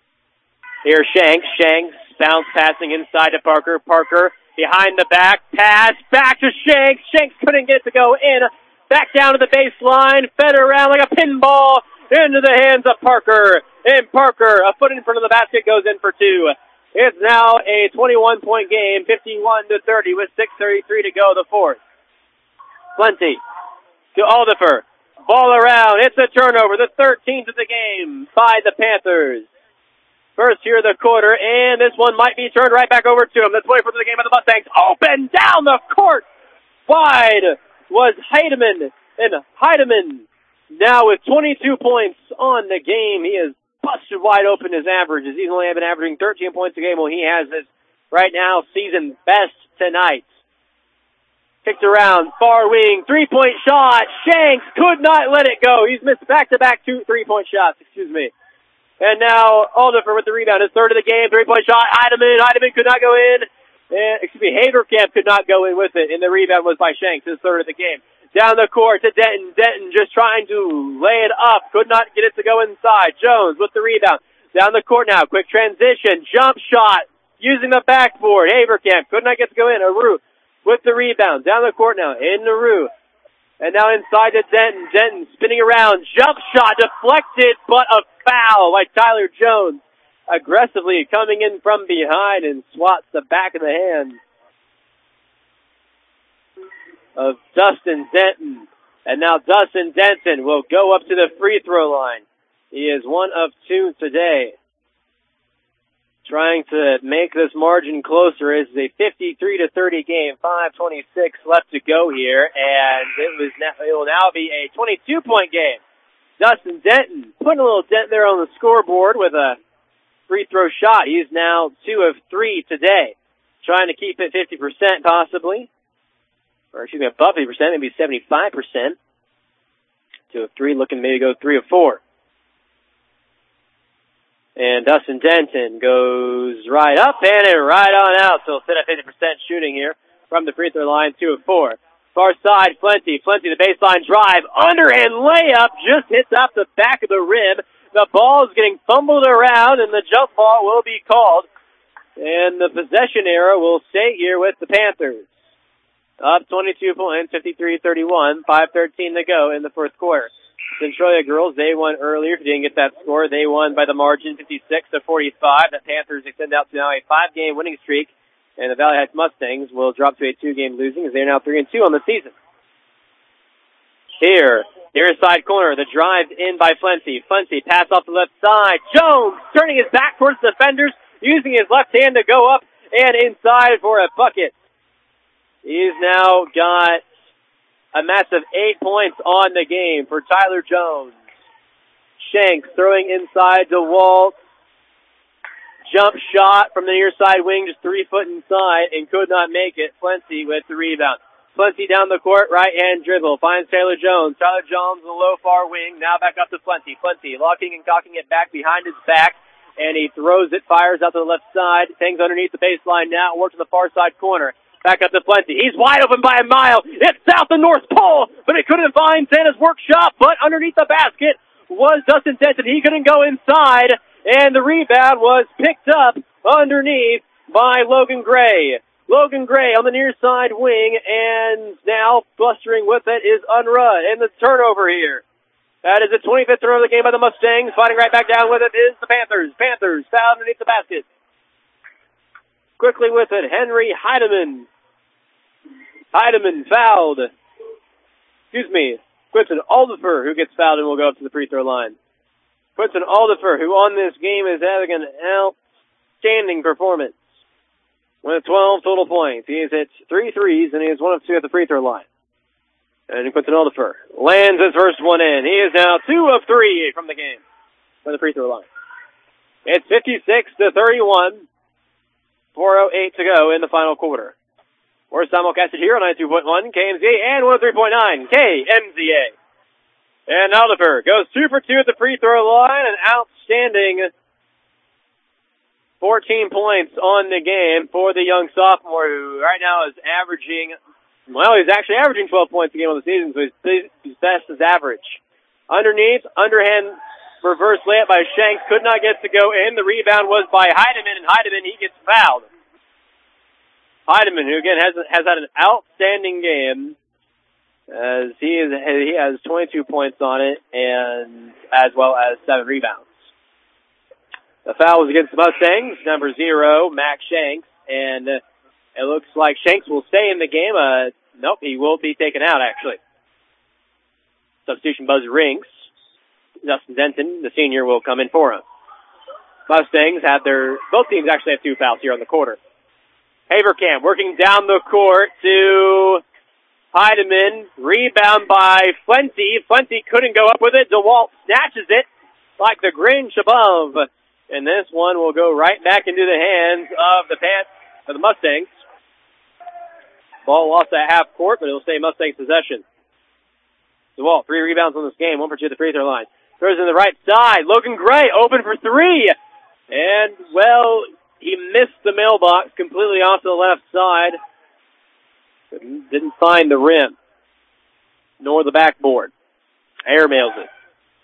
Here's Shanks. Shanks bounce passing inside to Parker. Parker behind the back, pass back to Shanks. Shanks couldn't get it to go in. Back down to the baseline, fed around like a pinball into the hands of Parker. And Parker, a foot in front of the basket, goes in for two. It's now a twenty-one point game, fifty-one to thirty with six thirty-three to go, the fourth. Plenty to Aldifer. Ball around. It's a turnover, the thirteenth of the game by the Panthers. First here of the quarter, and this one might be turned right back over to him. The twenty-fourth of the game by the Mustangs. Open down the court. Wide was Heidemann, and Heidemann now with twenty-two points on the game. He is busted wide open his averages. He's only been averaging thirteen points a game. Well, he has his, right now, season best tonight. Kicked around, far wing, three-point shot. Shanks could not let it go. He's missed back-to-back two three-point shots, excuse me. And now Aldifer with the rebound, his third of the game, three-point shot. Heidemann, Heidemann could not go in. And, excuse me, Haverkamp could not go in with it, and the rebound was by Shanks, his third of the game. Down the court to Denton. Denton just trying to lay it up. Could not get it to go inside. Jones with the rebound. Down the court now. Quick transition. Jump shot. Using the backboard. Haverkamp could not get to go in. Aru with the rebound. Down the court now. In Aru. And now inside to Denton. Denton spinning around. Jump shot deflected, but a foul by Tyler Jones. Aggressively coming in from behind and swats the back of the hand of Dustin Denton. And now Dustin Denton will go up to the free throw line. He is one of two today. trying to make this margin closer. It's a fifty-three to thirty game, five twenty-six left to go here, and it was now, it will now be a twenty-two point game. Dustin Denton putting a little dent there on the scoreboard with a free throw shot. He's now two of three today, trying to keep it fifty percent possibly, or excuse me, above fifty percent, maybe seventy-five percent. Two of three, looking to maybe go three of four. And Dustin Denton goes right up and it right on out. So sit at fifty percent shooting here from the free throw line, two of four. Far side, Plenty. Plenty, the baseline drive. Underhand layup just hits off the back of the rim. The ball is getting fumbled around and the jump ball will be called. And the possession arrow will stay here with the Panthers. Up twenty-two points, fifty-three thirty-one, five thirteen to go in the first quarter. Centralia girls, they won earlier. If you didn't get that score, they won by the margin fifty-six to forty-five. The Panthers extend out to now a five-game winning streak, and the Valley Heights Mustangs will drop to a two-game losing as they're now three and two on the season. Here, near side corner, the drive in by Plenty. Plenty pass off the left side. Jones turning his back towards the defenders, using his left hand to go up and inside for a bucket. He's now got a massive eight points on the game for Tyler Jones. Shanks throwing inside to Walt. Jump shot from the near side wing, just three foot inside, and could not make it. Plenty with the rebound. Plenty down the court, right-hand dribble. Finds Tyler Jones. Tyler Jones in the low far wing. Now back up to Plenty. Plenty locking and cocking it back behind his back, and he throws it, fires out to the left side. Things underneath the baseline now, works to the far side corner. Back up to Plenty. He's wide open by a mile. It's south of North Pole, but he couldn't find Santa's workshop. But underneath the basket was Dustin Denton. He couldn't go inside, and the rebound was picked up underneath by Logan Gray. Logan Gray on the near side wing, and now blustering with it is Unruh, and the turnover here. That is the twenty-fifth turnover of the game by the Mustangs. Fighting right back down with it is the Panthers. Panthers foul underneath the basket. Quickly with it, Henry Heidemann. Heidemann fouled. Excuse me, Quinton Aldifer, who gets fouled and will go up to the free throw line. Quinton Aldifer, who on this game is having an outstanding performance. With twelve total points. He has hit three threes, and he is one of two at the free throw line. And Quinton Aldifer lands his first one in. He is now two of three from the game from the free throw line. It's fifty-six to thirty-one. four oh eight to go in the final quarter. We're simulcasted here on ninety-two point one K M Z A and one oh three point nine K M Z A. And Aldifer goes two for two at the free throw line, an outstanding fourteen points on the game for the young sophomore, who right now is averaging, well, he's actually averaging twelve points a game on the season, so he's, he's best as average. Underneath, underhand reverse layup by Shanks, could not get to go in. The rebound was by Heidemann, and Heidemann, he gets fouled. Heidemann, who again has has had an outstanding game, as he is he has twenty-two points on it, and as well as seven rebounds. The foul was against the Mustangs, number zero, Max Shanks, and uh, it looks like Shanks will stay in the game. Uh, nope, he will be taken out actually. Substitution buzzer rings. Dustin Denton, the senior, will come in for him. Mustangs have their both teams actually have two fouls here on the quarter. Haverkamp working down the court to Heidemann. Rebound by Plenty. Plenty couldn't go up with it. DeWalt snatches it like the Grinch above. And this one will go right back into the hands of the Pants, of the Mustangs. Ball lost at half court, but it'll stay Mustangs possession. DeWalt, three rebounds on this game, one for two at the free throw line. Throws in the right side. Logan Gray open for three. And, well, he missed the mailbox completely off to the left side. Didn't find the rim, nor the backboard. Airmails it.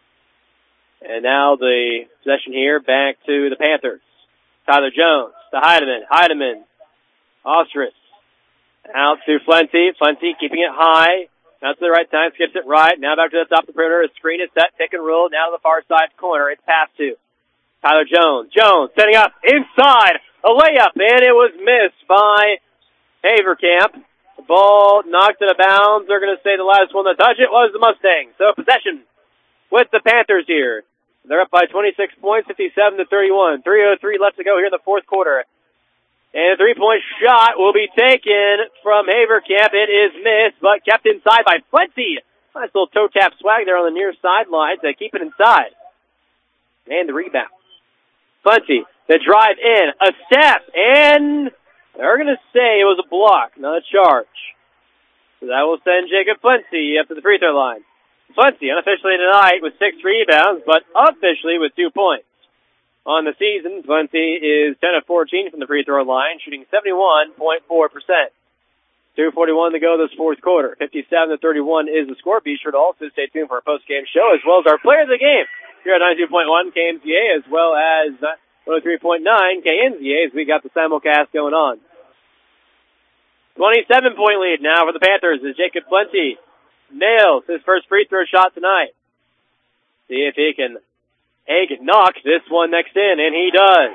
And now the possession here back to the Panthers. Tyler Jones to Heidemann. Heidemann. Ostris. Out to Plenty. Plenty keeping it high. Out to the right time. Skips it right. Now back to the top of the perimeter. A screen is set. Pick and roll. Now to the far side corner. It's pass to Tyler Jones. Jones setting up inside. A layup. And it was missed by Haverkamp. The ball knocked out of bounds. They're going to say the last one to touch it was the Mustangs. So possession with the Panthers here. They're up by twenty-six points, fifty-seven to thirty-one. three oh three left to go here in the fourth quarter. And a three-point shot will be taken from Haverkamp. It is missed, but kept inside by Plenty. Nice little toe tap swag there on the near sideline to keep it inside. And the rebound. Plenty, the drive in, a step, and they're going to say it was a block, not a charge. So that will send Jacob Plenty up to the free throw line. Plenty unofficially tonight with six rebounds, but officially with two points. On the season, Plenty is ten of fourteen from the free throw line, shooting seventy-one point four percent. two forty-one to go this fourth quarter. fifty-seven to thirty-one is the score. Be sure to also stay tuned for our post-game show, as well as our player of the game here at ninety-two point one K N Z A, as well as one oh three point nine K N Z A, as we got the simulcast going on. twenty-seven point lead now for the Panthers as Jacob Plenty nails his first free throw shot tonight. See if he can, he can knock this one next in, and he does.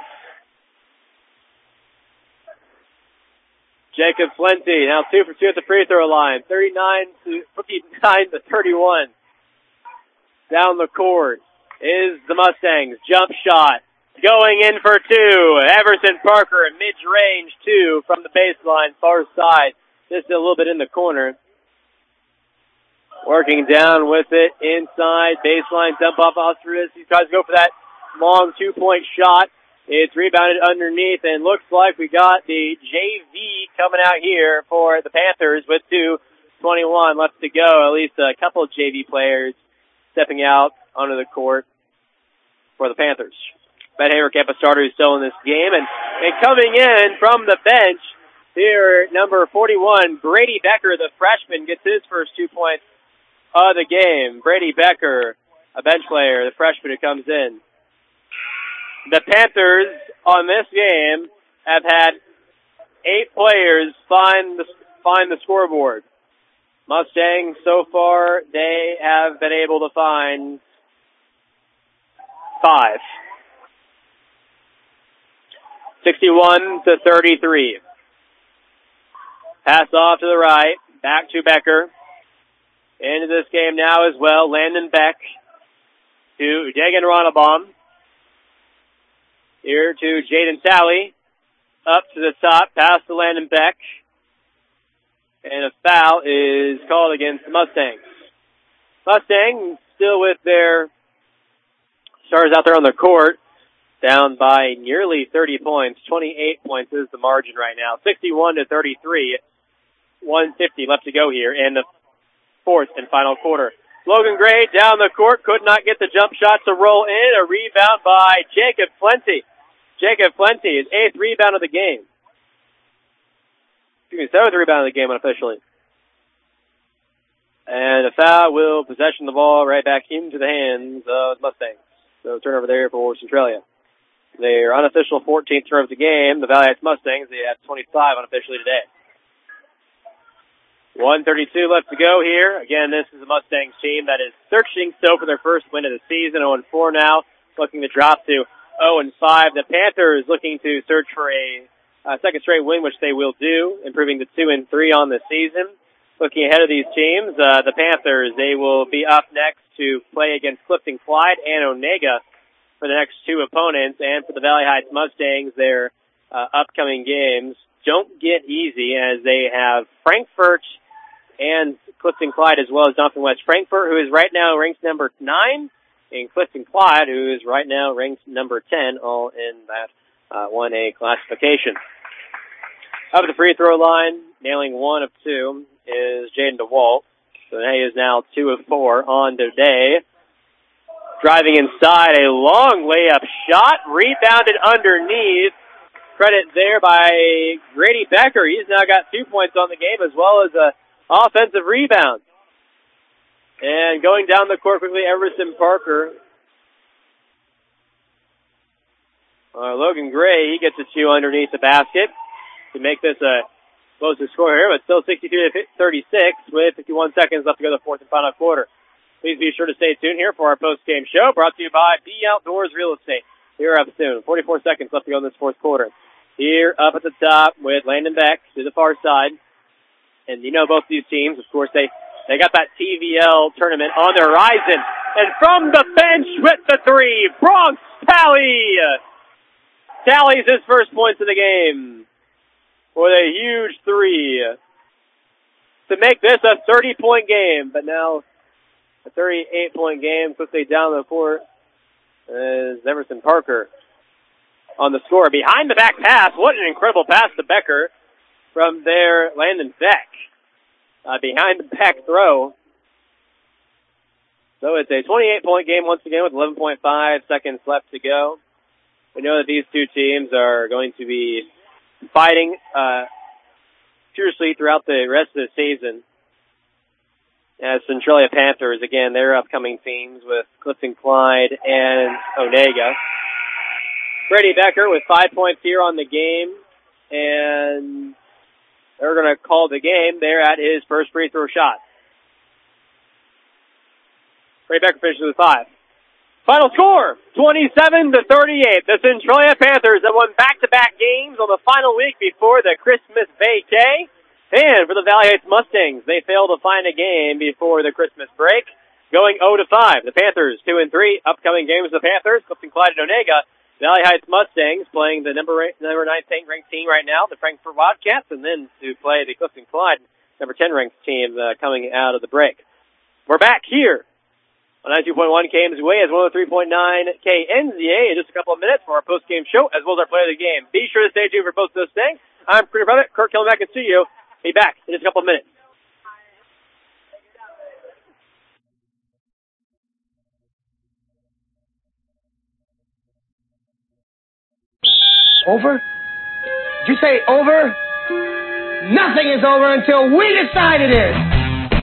Jacob Plenty now two for two at the free throw line, thirty-nine to fifty-nine to thirty-one. Down the court is the Mustangs. Jump shot going in for two. Everson Parker, mid-range two from the baseline, far side, just a little bit in the corner. Working down with it inside, baseline dump off Osterus. He tries to go for that long two-point shot. It's rebounded underneath, and looks like we got the J V coming out here for the Panthers with two twenty-one left to go. At least a couple of J V players stepping out onto the court for the Panthers. Ben Haverkamp, a starter who's still in this game, and, and coming in from the bench here, number forty-one, Brady Becker, the freshman, gets his first two points of the game. Brady Becker, a bench player, the freshman who comes in. The Panthers on this game have had eight players find the, find the scoreboard. Mustangs, so far, they have been able to find five. sixty-one to thirty-three. Pass off to the right. Back to Becker. Into this game now as well. Landon Beck to Dagan Ronnebaum. Here to Jaden Talley. Up to the top. Pass to Landon Beck. And a foul is called against the Mustangs. Mustangs still with their stars out there on the court. Down by nearly thirty points. twenty-eight points is the margin right now. sixty-one to thirty-three. one fifty left to go here in the fourth and final quarter. Logan Gray down the court. Could not get the jump shot to roll in. A rebound by Jacob Plenty. Jacob Plenty, his eighth rebound of the game. Excuse me, seventh rebound of the game unofficially. And a foul will possession the ball right back into the hands of Mustangs. So turnover there for Centralia. Their unofficial fourteenth turnover of the game, the Valley Heights Mustangs, they have twenty-five unofficially today. one thirty-two left to go here. Again, this is a Mustangs team that is searching still for their first win of the season. oh and four now, looking to drop to oh and five. The Panthers looking to search for a uh, second straight win, which they will do, improving to two and three on the season. Looking ahead of these teams, uh, the Panthers, they will be up next to play against Clifton Clyde and Onega for the next two opponents. And for the Valley Heights Mustangs, their uh, upcoming games don't get easy as they have Frankfurt and Clifton Clyde as well as Duncan West. Frankfurt, who is right now ranked number nine, and Clifton Clyde, who is right now ranked number ten, all in that uh, one A classification. Up at the free throw line, nailing one of two, is Jaden DeWalt. So he is now two of four on today. Driving inside, a long layup shot, rebounded underneath. Credit there by Grady Becker. He's now got two points on the game as well as a offensive rebound. And going down the court quickly, Everson Parker. Uh, Logan Gray, he gets a two underneath the basket to make this a closest score here, but still sixty-two to thirty-six with fifty-one seconds left to go to the fourth and final quarter. Please be sure to stay tuned here for our post-game show brought to you by B Outdoors Real Estate. Here up soon. forty-four seconds left to go in this fourth quarter. Here up at the top with Landon Beck to the far side. And you know both these teams, of course, they, they got that T V L tournament on the horizon. And from the bench with the three, Bronx Tally tallies his first points of the game with a huge three to make this a thirty-point game. But now a thirty-eight-point game quickly down the court is Everson Parker on the score. Behind the back pass. What an incredible pass to Becker from there, Landon Beck. Uh, behind the back throw. So it's a twenty-eight-point game once again with eleven point five seconds left to go. We know that these two teams are going to be fighting uh, fiercely throughout the rest of the season. As Centralia Panthers, again, their upcoming teams with Clifton Clyde and Onega. Brady Becker with five points here on the game, and they're going to call the game there at his first free throw shot. Brady Becker finishes with five. Final score, twenty-seven to thirty-eight. The Centralia Panthers have won back-to-back games on the final week before the Christmas vacay. And for the Valley Heights Mustangs, they failed to find a game before the Christmas break, going oh to five. The Panthers, two and three. Upcoming games of the Panthers, Clifton Clyde and Onega. Valley Heights Mustangs playing the number number nineteen ranked team right now, the Frankfort Wildcats, and then to play the Clifton Clyde number ten ranked team uh, coming out of the break. We're back here on ninety-two point one K M Z A as one oh three point nine K N Z A in just a couple of minutes for our post-game show as well as our play of the game. Be sure to stay tuned for both those things. I'm Peter Brother, Kirk Killenback in studio. Be back in just a couple of minutes. Over? Did you say over? Nothing is over until we decide it is.